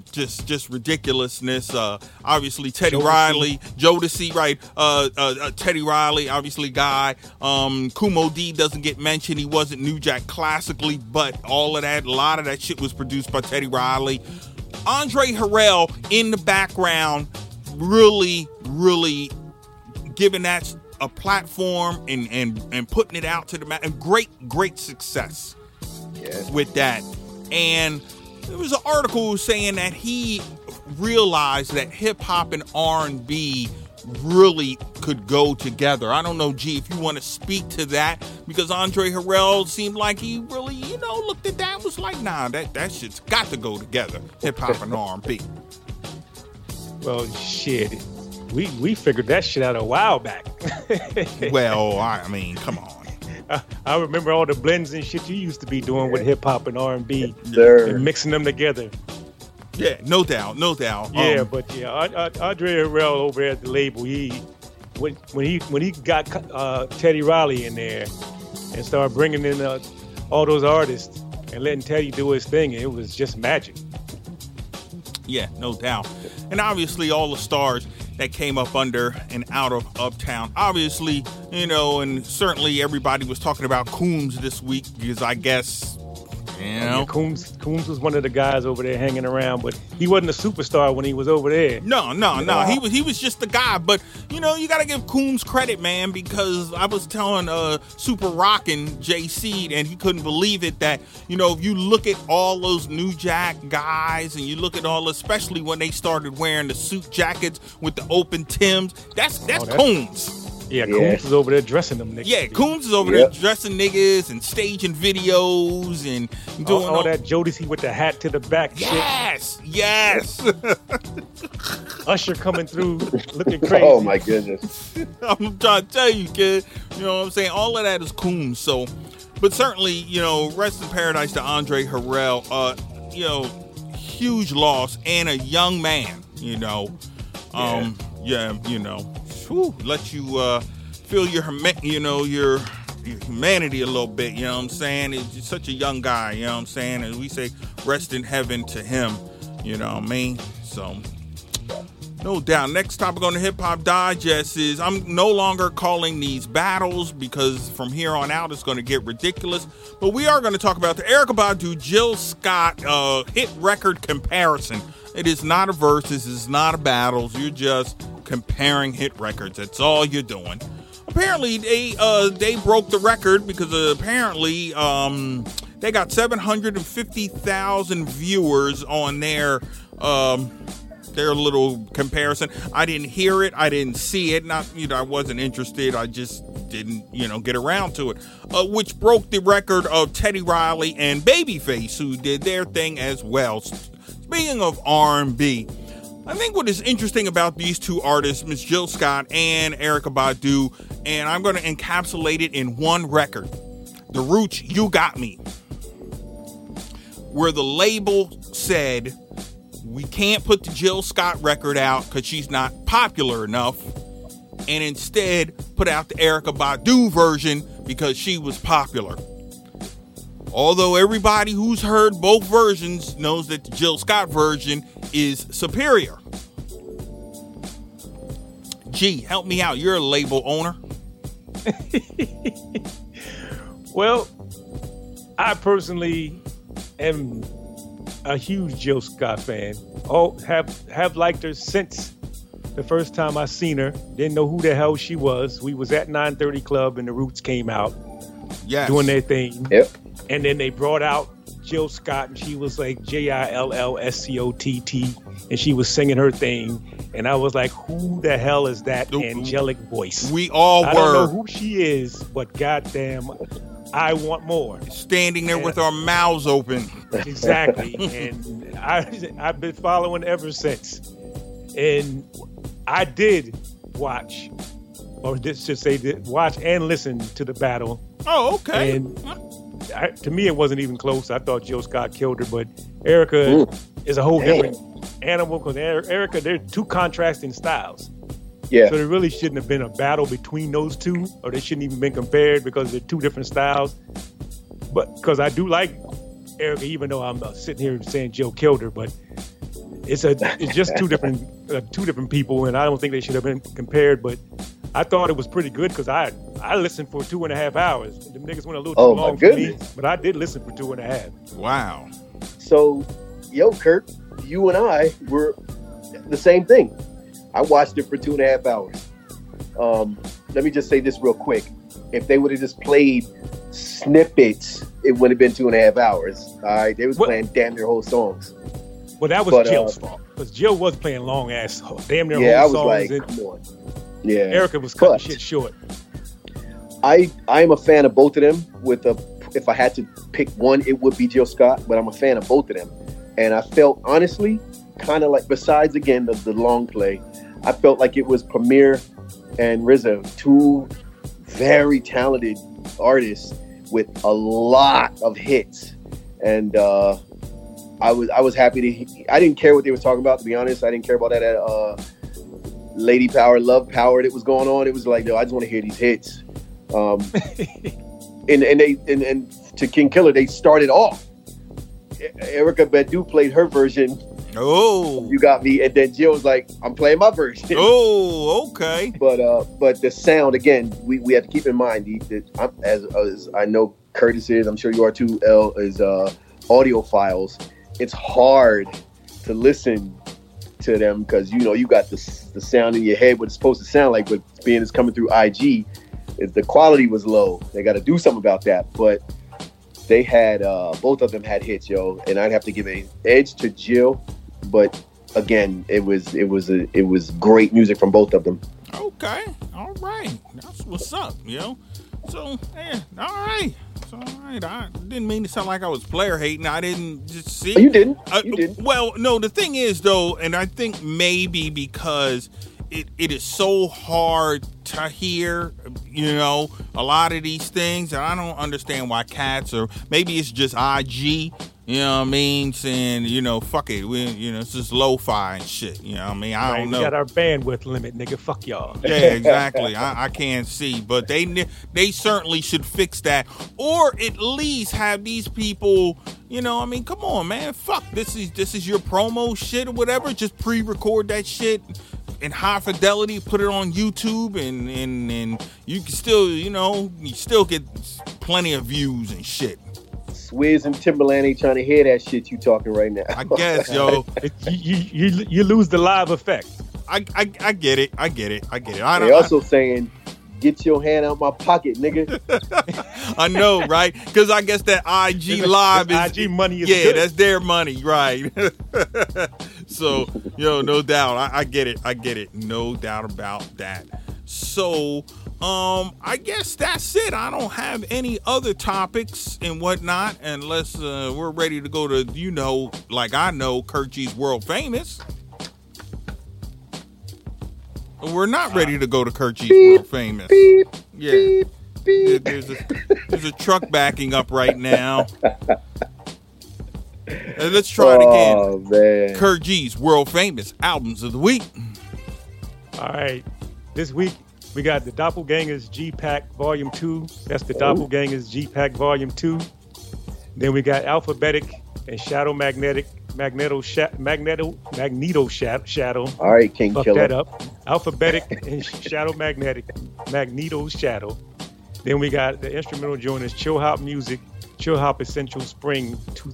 just ridiculousness. Obviously Teddy Riley, Jodeci, right? Teddy Riley, obviously Guy. Kumo D doesn't get mentioned. He wasn't New Jack classically, but a lot of that shit was produced by Teddy Riley. Andre Harrell in the background, really giving that a platform and putting it out to the and great success with that. And there was an article saying that he realized that hip hop and R&B really could go together. I don't know, G, if you want to speak to that, because Andre Harrell seemed like he really, looked at that and was like, nah, that shit's got to go together, hip hop and R&B. Well, shit, we figured that shit out a while back. Well, I mean, come on. I remember all the blends and shit you used to be doing with hip hop and R&B, and mixing them together. Yeah, no doubt. Yeah, but Andre Harrell over at the label, when he got Teddy Riley in there and started bringing in all those artists and letting Teddy do his thing, it was just magic. Yeah, no doubt. And obviously all the stars that came up under and out of Uptown. Obviously, and certainly everybody was talking about Coombs this week because I guess, Coombs was one of the guys over there hanging around, but he wasn't a superstar when he was over there. No. He was just the guy. But you got to give Coombs credit, man, because I was telling Super Rockin' JC, and he couldn't believe it that if you look at all those New Jack guys, and you look at all, especially when they started wearing the suit jackets with the open Timbs, that's Coombs. Yeah, Coombs is over there dressing them niggas. Yeah, Coombs is over there dressing niggas and staging videos and doing all that Jodeci with the hat to the back. Yes. Usher coming through looking crazy. Oh my goodness. I'm trying to tell you, kid. You know what I'm saying? All of that is Coombs. So, but certainly, rest in paradise to Andre Harrell. Huge loss and a young man. Let you feel your humanity a little bit, you know what I'm saying? He's such a young guy, you know what I'm saying? And we say rest in heaven to him, you know what I mean? So, no doubt. Next topic on the Hip Hop Digest is I'm no longer calling these battles because from here on out it's going to get ridiculous. But we are going to talk about the Erykah Badu, Jill Scott hit record comparison. It is not a versus, it's not a battles. You're just comparing hit records. That's all you're doing. Apparently, they broke the record because apparently they got 750,000 viewers on their little comparison. I didn't hear it. I didn't see it. Not, I wasn't interested. I just didn't, get around to it. Which broke the record of Teddy Riley and Babyface, who did their thing as well. Speaking of R&B, I think what is interesting about these two artists, Miss Jill Scott and Erykah Badu, and I'm going to encapsulate it in one record, The Roots, You Got Me, where the label said, we can't put the Jill Scott record out because she's not popular enough, and instead put out the Erykah Badu version because she was popular. Although everybody who's heard both versions knows that the Jill Scott version is superior. Gee, help me out. You're a label owner. Well, I personally am a huge Jill Scott fan. Have liked her since the first time I seen her. Didn't know who the hell she was. We was at 930 Club and the Roots came out. Yes. Doing their thing. Yep. And then they brought out Jill Scott, and she was like JILLSCOTT, and she was singing her thing. And I was like, who the hell is that angelic voice? We all were. I don't know who she is, but goddamn, I want more. Standing there with our mouths open. Exactly. And I've been following ever since. And I did watch, or just should say, watch and listen to the battle. Oh, okay. And to me, it wasn't even close. I thought Jill Scott killed her, but Erykah is a whole different animal because Erykah, they're two contrasting styles. Yeah. So there really shouldn't have been a battle between those two, or they shouldn't even been compared because they're two different styles. But because I do like Erykah, even though I'm sitting here saying Jill killed her, but it's just two different people, and I don't think they should have been compared. But I thought it was pretty good because I listened for 2.5 hours. The niggas went a little too long for me, but I did listen for 2.5. Wow. So, yo, Kurt, you and I were the same thing. I watched it for 2.5 hours. Let me just say this real quick. If they would have just played snippets, it would have been 2.5 hours. All right, they was playing damn near whole songs. Well, that was Jill's fault because Jill was playing long ass, damn near whole songs. Yeah, I was like, come on. Yeah, Erica was cutting shit short. I'm a fan of both of them. If I had to pick one, it would be Jill Scott. But I'm a fan of both of them, and I felt honestly kind of like, besides again the long play, I felt like it was Premier and RZA, two very talented artists with a lot of hits, and I was happy to. I didn't care what they was talking about, to be honest. I didn't care about that Lady Power, Love Power that was going on. It was like, no, I just want to hear these hits. And to King Killer, they started off. Erykah Badu played her version. Oh, You Got Me, and then Jill was like, I'm playing my version. Oh, okay. But the sound, again, we have to keep in mind, as I know Curtis is, I'm sure you are too, L, is audiophiles. It's hard to listen to them because, you got the sound in your head, what it's supposed to sound like, but being it's coming through IG, the quality was low. They got to do something about that. But they had, both of them had hits, yo, and I'd have to give an edge to Jill. But again, it was great music from both of them. Okay, all right, that's what's up, So, yeah, all right. It's all right. I didn't mean to sound like I was player hating. I didn't just see. You didn't. You didn't. Well, no, the thing is, though, and I think maybe because it is so hard to hear, a lot of these things, and I don't understand why cats, or maybe it's just IG, you know what I mean, saying, fuck it, it's just lo-fi and shit, you know what I mean, I don't know. We got our bandwidth limit, nigga, fuck y'all. Yeah, exactly. I can't see, but they certainly should fix that, or at least have these people, come on, man, fuck, this is your promo shit or whatever, just pre-record that shit in high fidelity, put it on YouTube, and you can still, you still get plenty of views and shit. Swizz and Timberland ain't trying to hear that shit you talking right now. I guess, yo. You lose the live effect. I get it. I get it. They're also saying, get your hand out my pocket, nigga. I know, right? Because I guess that IG live is IG money is good. That's their money, right? So, no doubt. I get it. No doubt about that. So, I guess that's it. I don't have any other topics and whatnot unless we're ready to go to, like I know, Kurt G's World Famous. We're not ready to go to Kurt G's World Famous. Yeah. There's a truck backing up right now. Let's try it again. Oh, man. Kurt G's World Famous Albums of the Week. All right. This week, we got the Doppelgangers G-Pack Volume 2. That's the Doppelgangers G-Pack Volume 2. Then we got Alphabetic and Shadow Magneto Shadow. All right, King Fuck Killer. that up. Alphabetic and Shadow Magneto Shadow. Then we got the instrumental joint is Chill Hop Music, Chill Hop Essential Spring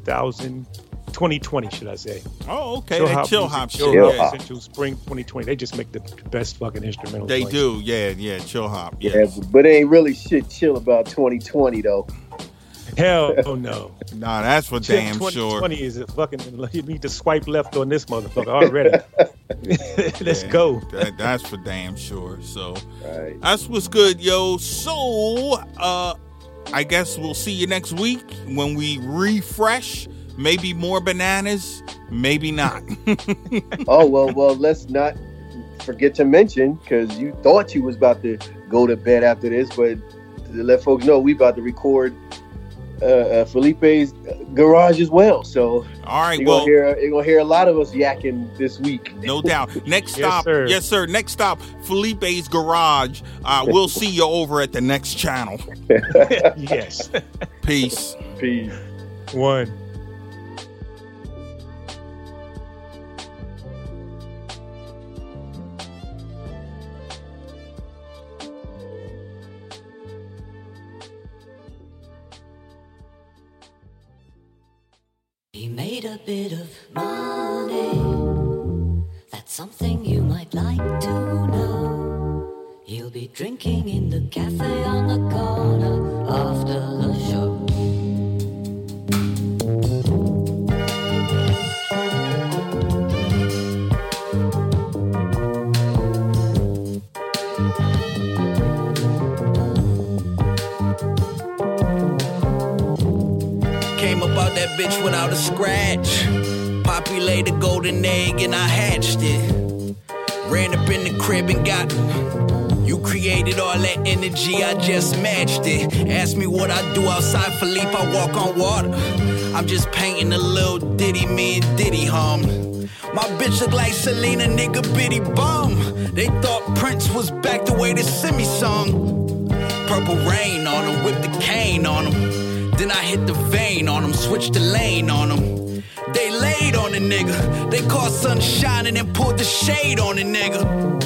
2020, should I say. Oh, okay. Chill Hop shit. Chill Hop. Essential Spring 2020. They just make the best fucking instrumental. They do. Yeah. Chill Hop. Yeah, Yes. but ain't really shit chill about 2020, though. Hell no. Nah, that's for damn sure. 2020 is a fucking, you need to swipe left on this motherfucker already. Let's go. That's for damn sure. So Right. that's what's good, yo. So I guess we'll see you next week when we refresh. Maybe more bananas, maybe not. Oh, well, let's not forget to mention, because you thought you was about to go to bed after this, but to let folks know, we about to record Felipe's garage as well. So All right, you're gonna hear a lot of us yakking this week. no doubt. Next Yes, stop, sir. yes, sir. Next stop, Felipe's garage. We'll see you over at the next channel. Yes. Peace. Peace. One. He made a bit of money. That's something you might like to know. He'll be drinking in the cafe on the corner after the show. Came about that bitch without a scratch. Poppy laid a golden egg and I hatched it. Ran up in the crib and got it. You created all that energy, I just matched it. Ask me what I do outside, Philippe, I walk on water. I'm just painting a little ditty, me and Diddy hum. My bitch look like Selena, nigga, bitty bum. They thought Prince was back the way they send me song. Purple rain on him, whip the cane on him. Then I hit the vein on him, switch the lane on him. They laid on the nigga. They caught sunshine and then pulled the shade on the nigga.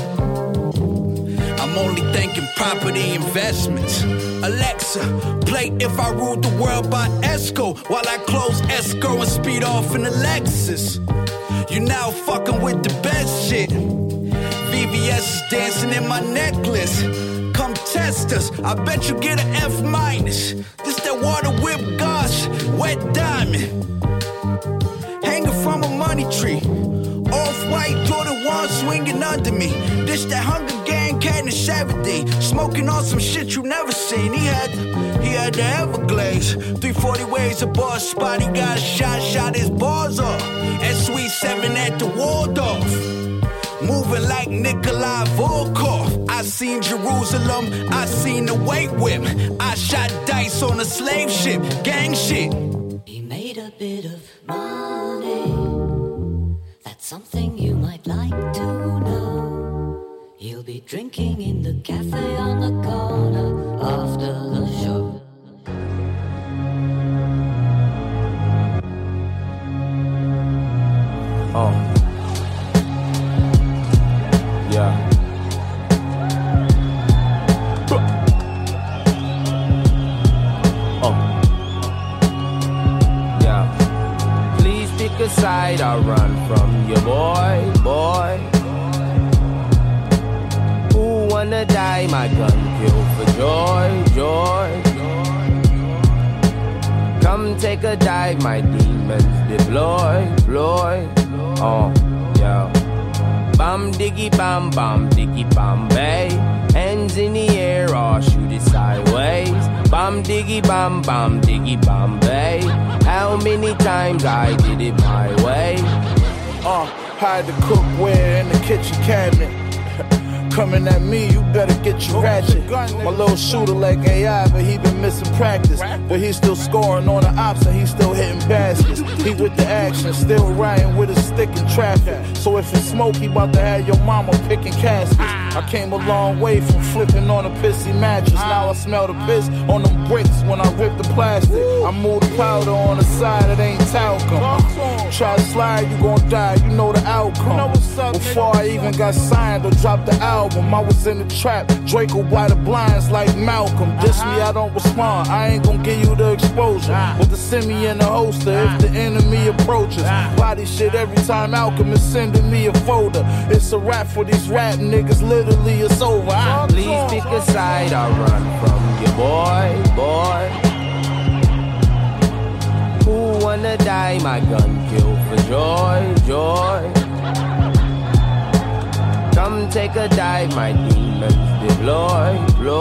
I'm only thinking property investments. Alexa, play If I Ruled the World by Esco while I close escrow and speed off in the Lexus. You now fucking with the best shit. VVS is dancing in my necklace. Come test us, I bet you get an F-. This that water whip gosh, wet diamond. Hanging from a money tree. Off-white Jordan 1 swinging under me. This that Hunger Gang cat in Chevrolet. Smoking on some shit you never seen. He had the Everglades. 340 ways a bar spot. He got shot his bars off. And Sweet 7 at the Waldorf. Moving like Nikolai Volkov. I seen Jerusalem, I seen the white whip. I shot dice on a slave ship, gang shit. He made a bit of money. That's something you might like to know. He'll be drinking in the cafe on the corner after the show. Yeah. Yeah. Please pick a side or run from your boy. Who wanna die? My gun kill for joy. Come take a dive, my demons deploy. Yeah. Bam diggy bam bay. Hands in the air or shoot it sideways. Bam diggy bam bay. How many times I did it my way? Hide the cookware in the kitchen cabinet. Coming at me, you better get your ratchet. My little shooter like AI, but he been missing practice. But he's still scoring on the ops and he's still hitting baskets. He with the action, still riding with a stick in traffic. So if it's smoke, he about to have your mama picking caskets. I came a long way from flipping on a pissy mattress. Now I smell the piss on them bricks when I rip the plastic. I move the powder on the side, it ain't talcum. Try to slide, you gon' die, you know the outcome. Before I even got signed or dropped the album, I was in the trap, Draco by the blinds like Malcolm. Diss me, I don't respond, I ain't gon' give you the exposure. But the send me in the holster if the enemy approaches. Body shit every time Alchemist sending me a folder. It's a rap for these rap niggas, literally it's over. Please pick a side or run from your boy. Who wanna die? My gun kill for joy. Come take a dive, my demons deploy.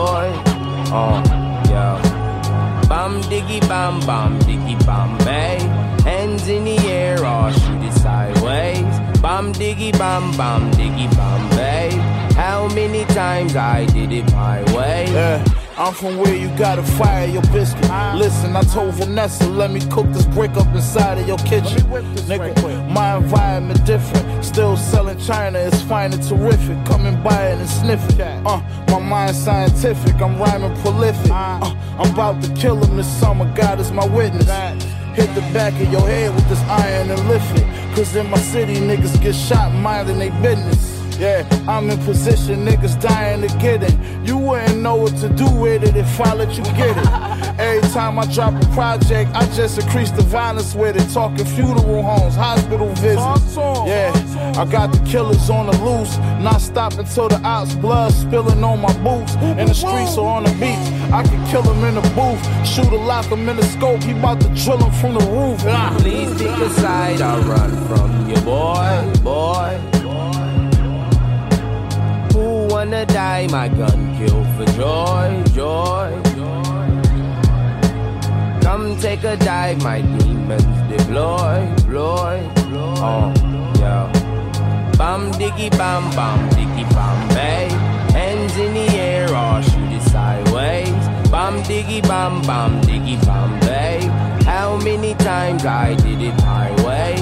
Yeah. Bam diggy bam bay. Hands in the air or shoot it sideways. Bam diggy bam bay. How many times I did it my way? Yeah. I'm from where you gotta fire your biscuit. Listen, I told Vanessa, let me cook this brick up inside of your kitchen. Nigga, my environment different. Still selling China, it's fine and terrific. Come and buy it and sniff it. My mind scientific, I'm rhyming prolific. I'm about to kill him this summer, God is my witness. Hit the back of your head with this iron and lift it. Cause in my city, niggas get shot minding they business. Yeah, I'm in position, niggas dying to get in. You wouldn't know what to do with it if I let you get it. Every time I drop a project, I just increase the violence with it. Talking funeral homes, hospital visits. Yeah, I got the killers on the loose. Not stopping till the ops blood spilling on my boots. In the streets or on the beach, I can kill him in the booth. Shoot a lock him in the scope, he about to drill him from the roof. Please pick a side, I'll run from you, boy. Who wanna die? My gun kill for joy. Come take a dive, my demons deploy. Oh, yeah. Bam diggy bam bay. Hands in the air or shoot it sideways. Bam diggy bam bay. How many times I did it my way?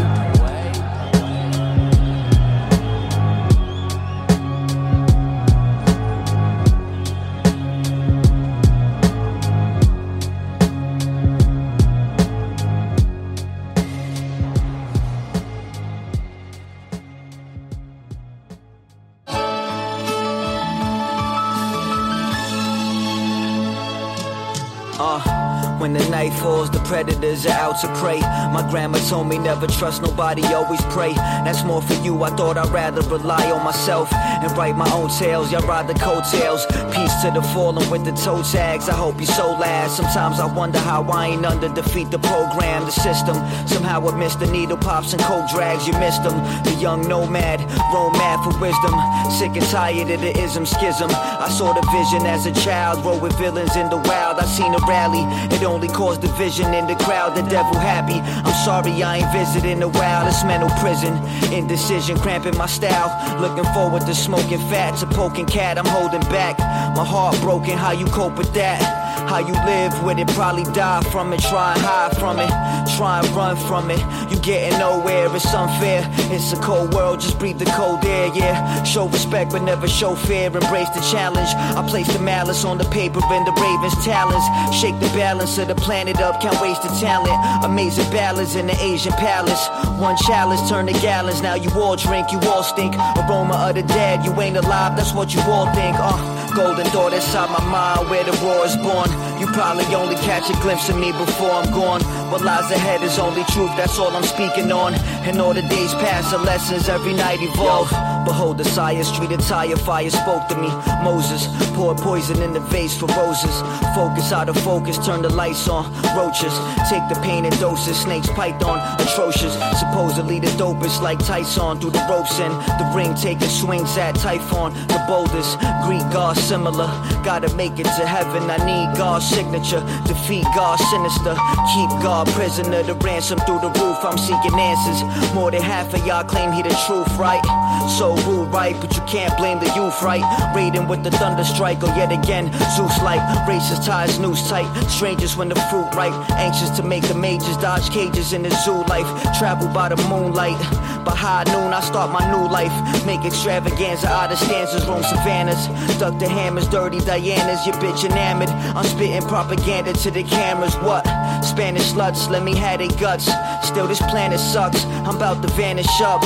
When the night falls, the predators are out to prey. My grandma told me never trust nobody, always pray. That's more for you, I thought I'd rather rely on myself and write my own tales. Y'all ride the coattails, peace to the fallen with the toe tags. I hope you so last. Sometimes I wonder how I ain't under defeat the program, the system. Somehow I missed the needle pops and cold drags, you missed them. The young nomad, roam mad for wisdom. Sick and tired of the ism schism. I saw the vision as a child, rode with villains in the wild. I seen a rally, it only caused division in the crowd, the devil happy. I'm sorry I ain't visiting a while, it's mental prison. Indecision cramping my style, looking forward to smoking fat, to poking cat, I'm holding back. My heart broken, how you cope with that? How you live with it, probably die from it. Try and hide from it, try and run from it. You getting nowhere, it's unfair. It's a cold world, just breathe the cold air, yeah. Show respect but never show fear, embrace the challenge. I place the malice on the paper and the raven's talons. Shake the balance of the planet up, can't waste the talent. Amazing ballads in the Asian palace. One chalice turn to gallons, now you all drink, you all stink. Aroma of the dead, you ain't alive, that's what you all think. Golden thought inside my mind where the roar is born. You probably only catch a glimpse of me before I'm gone. What lies ahead is only truth, that's all I'm speaking on. And all the days pass, the lessons every night evolve. Behold the sire, street attire, fire spoke to me. Moses poured poison in the vase for roses. Focus out of focus, turn the lights on. Roaches, take the pain in doses. Snakes, python, atrocious. Supposedly the dopest like Tyson. Through the ropes in the ring, taking swings at Typhon. The boldest, Greek gods similar. Gotta make it to heaven, I need God's signature. Defeat God sinister, keep God prisoner. The ransom through the roof, I'm seeking answers. More than half of y'all claim he the truth, right? So rude, right? But you can't blame the youth, right? Raiding with the thunder strike, or yet again Zeus like racist ties, noose tight. Strangers when the fruit ripe, anxious to make the majors. Dodge cages in the zoo life, travel by the moonlight. By high noon I start my new life. Make extravaganza out of stanzas, roam savannas. Duck the hammers, dirty Dianas, your bitch enamored. I'm spitting propaganda to the cameras, what? Spanish sluts, let me have they guts. Still this planet sucks, I'm about to vanish up.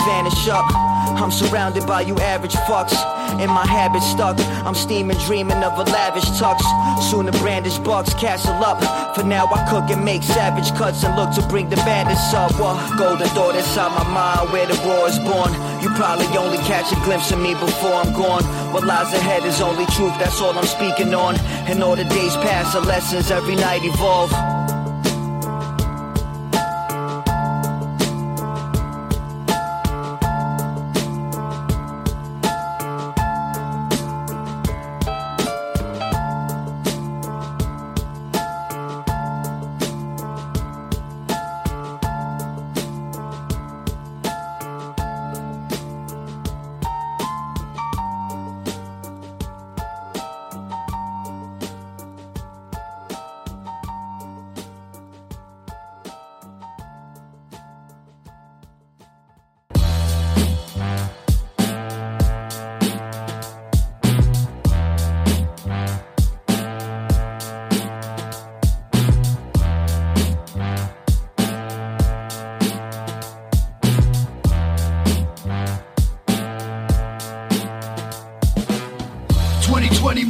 I'm surrounded by you average fucks. In my habit stuck, I'm steaming, dreaming of a lavish tux. Soon to brandish bucks, castle up. For now I cook and make savage cuts and look to bring the bandits up. Golden thought inside my mind where the roar is born. You probably only catch a glimpse of me before I'm gone. What lies ahead is only truth, that's all I'm speaking on. And all the days pass, the lessons every night evolve.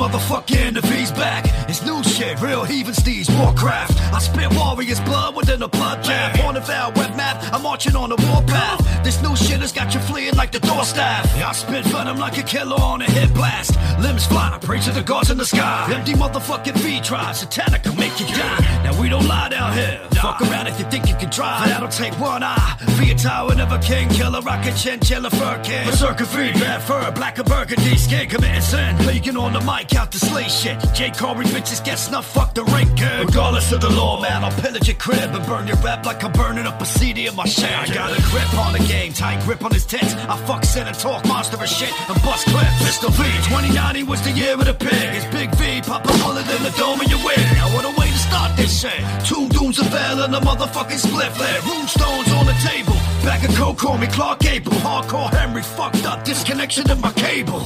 motherfucking the V's back. It's new shit, real heathen steeds, Warcraft. I spit warriors' blood within a bloodbath. On the Val web map, I'm marching on the warpath. This new shit has got you fleeing like the door staff. I spit venom like a killer on a hit blast. Limbs fly, pray to the gods in the sky. Empty motherfucking V-Tribe, satanic will make you die. Now we don't lie down here. Fuck around if you think you can try. That'll take one eye. Via Tower, never king, killer, rocket chinchilla, fur king. Berserker V, bad fur, black and burgundy, skin committing sin. Leaking on the mic out to slay shit. J. Corey bitches get snuffed, fuck the rate kid. Regardless of the law, man, I'll pillage your crib and burn your rap like I'm burning up a CD in my shit. I got a grip on the game, tight grip on his tits. I fuck, sit and talk monstrous shit and bust clip. Pistol V, 2090 was the year of the pig. It's Big V, pop a bullet in the dome of your wig. Now what a way to start this shit. Two dooms of fell and a motherfucking split flare. Runestones on the table. Back of coke, call me Clark Gable. Hardcore Henry fucked up. Disconnection in my cable.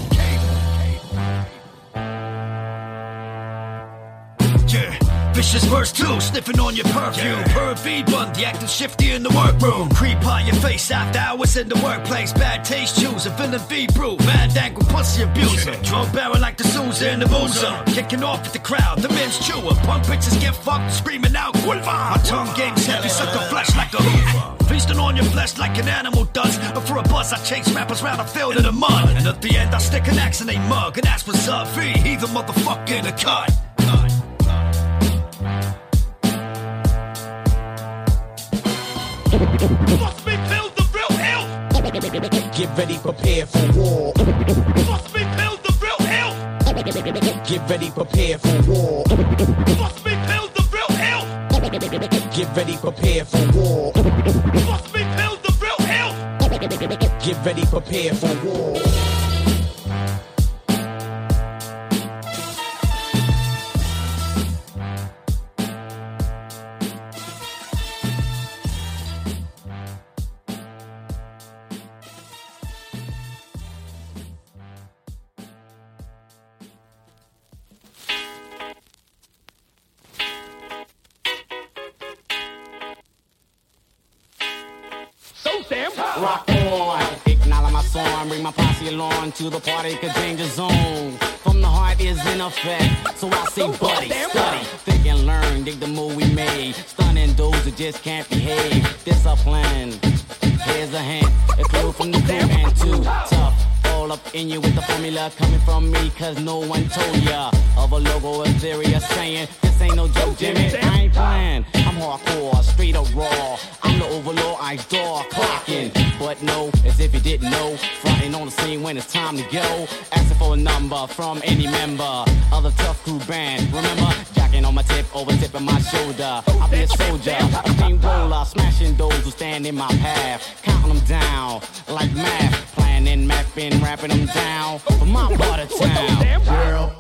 Yeah. Vicious verse 2, sniffing on your perfume. Per V bun, the acting shifty in the workroom. Creep on your face after hours in the workplace. Bad taste choose, a villain V brew. Mad angle pussy abuser. Drug barrel like the Sousa in the boozer. Kicking off with the crowd, the men's chewer. Punk bitches get fucked, screaming out, Wolva. My tongue game's heavy, suck the flesh like a hoover. Feasting on your flesh like an animal does. But for a buzz, I chase rappers round the field in the mud. And at the end, I stick an axe in a mug. And that's what's up, V. He the motherfucker in the cut. Must be filled the real ill. Get ready, prepare for war. Must be filled the real ill. Get ready, prepare for war. Must be filled the real ill. Get ready, prepare for war. Must be filled the real ill. Get ready, prepare for war. Rock on, acknowledge my song, bring my posse along to the party, cause danger zone. From the heart is in effect, so I say buddy, study, think and learn, dig the move we made. Stunning those who just can't behave. Discipline, here's a hint, a clue from the crew and too tough. All up in you with the formula coming from me, cause no one told ya of a logo Azeria saying this ain't no joke, Jimmy. I ain't playing, I'm hardcore, straight up raw. I'm the overlord, I door clocking. But no, as if you didn't know, fronting on the scene when it's time to go. Asking for a number from any member of the Tough Crew band. Remember, jacking on my tip, over tipping my shoulder. I'll be a soldier, a steamroller, smashing those who stand in my path. Counting them down like math, planning, mapping, rapping them down for my part of town. Girl.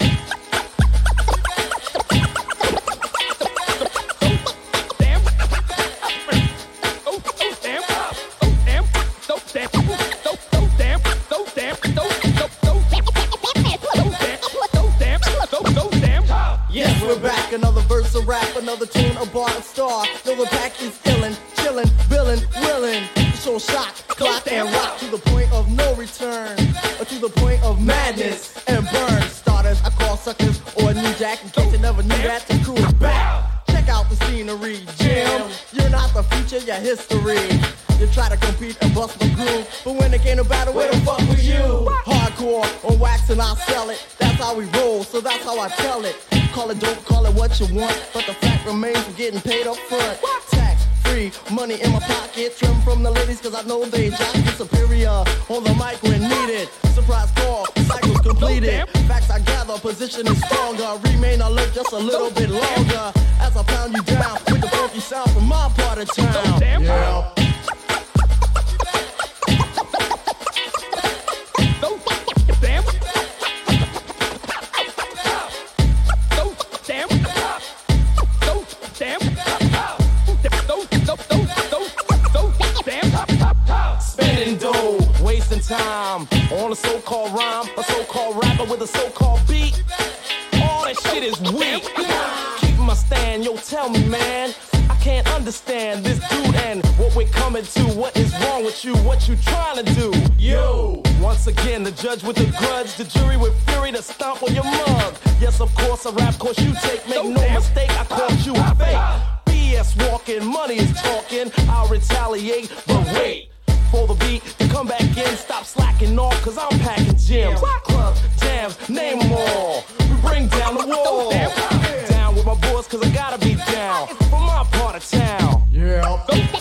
Yes, we're back, another verse of rap, another tune, a bar, a star. Till the pack is illin', chillin', billin', willin'. So shot, clock, and rock to the point of no return, or to the point of madness and burn. Starters, I call suckers, or a new jack, in case you never knew that the crew is back. Check out the scenery, Jim. You're not the future, you're history. You try to compete and bust my groove, but when it came to battle, where the fuck were you? Hardcore on wax and I'll sell it. That's how we roll, so that's how I tell it. Call it dope, call it what you want, but the fact remains we're getting paid up front. Tax free, money in my pocket, trim from the ladies cause I know they jock is superior. On the mic when needed, surprise call, cycle's completed. Facts I gather, position is stronger, remain alert just a little bit longer. As I pound you down with the funky sound from my part of town. Yeah. Time on a so-called rhyme, a so-called rapper with a so-called beat. All that shit is weak. Keep my stand, yo, tell me, man. I can't understand this dude and what we're coming to. What is wrong with you? What you trying to do? Yo! Once again, the judge with the grudge, the jury with fury to stomp on your mug. Yes, of course, a rap course you take. Make no mistake, I caught you fake. BS walking, money is talking. I'll retaliate, but wait. For the beat to come back in, stop slacking off, cause I'm packing gems. Clubs, jams, name them all. We bring down the wall. Down with my boys, cause I gotta be down. From my part of town. Yeah.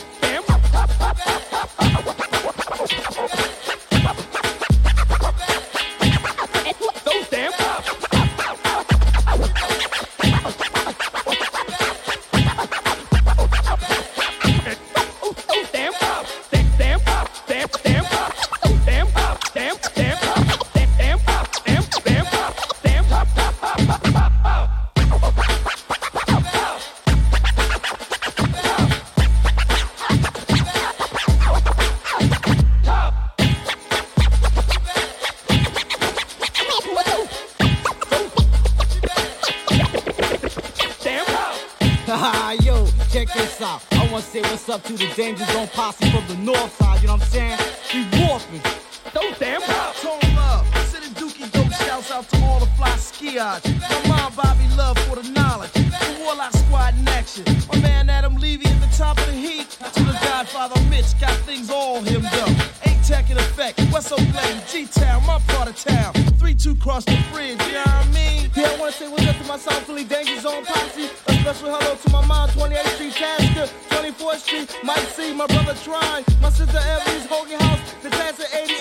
Yo, check this out. I wanna say what's up to the Danger Zone posse from the north side, you know what I'm saying? We warping. Don't damn Tone love, City Dookie dope shouts out to all the fly skiers. My mom, Bobby Love for the knowledge. The Warlock Squad in action. My man Adam Levy at the top of the heat. To the Godfather Mitch, got things all hemmed up. A-Tech in effect, West Oakland, G-Town, my part of town. 3-2 cross the bridge, you know what I mean? Yeah, I wanna say what's up to my South Philly Danger Zone posse. A special hello to my mom, 28th Street, Tasker, 24th Street, Mike C, my brother Trine, my sister Emily's Hogan House, the class of 80.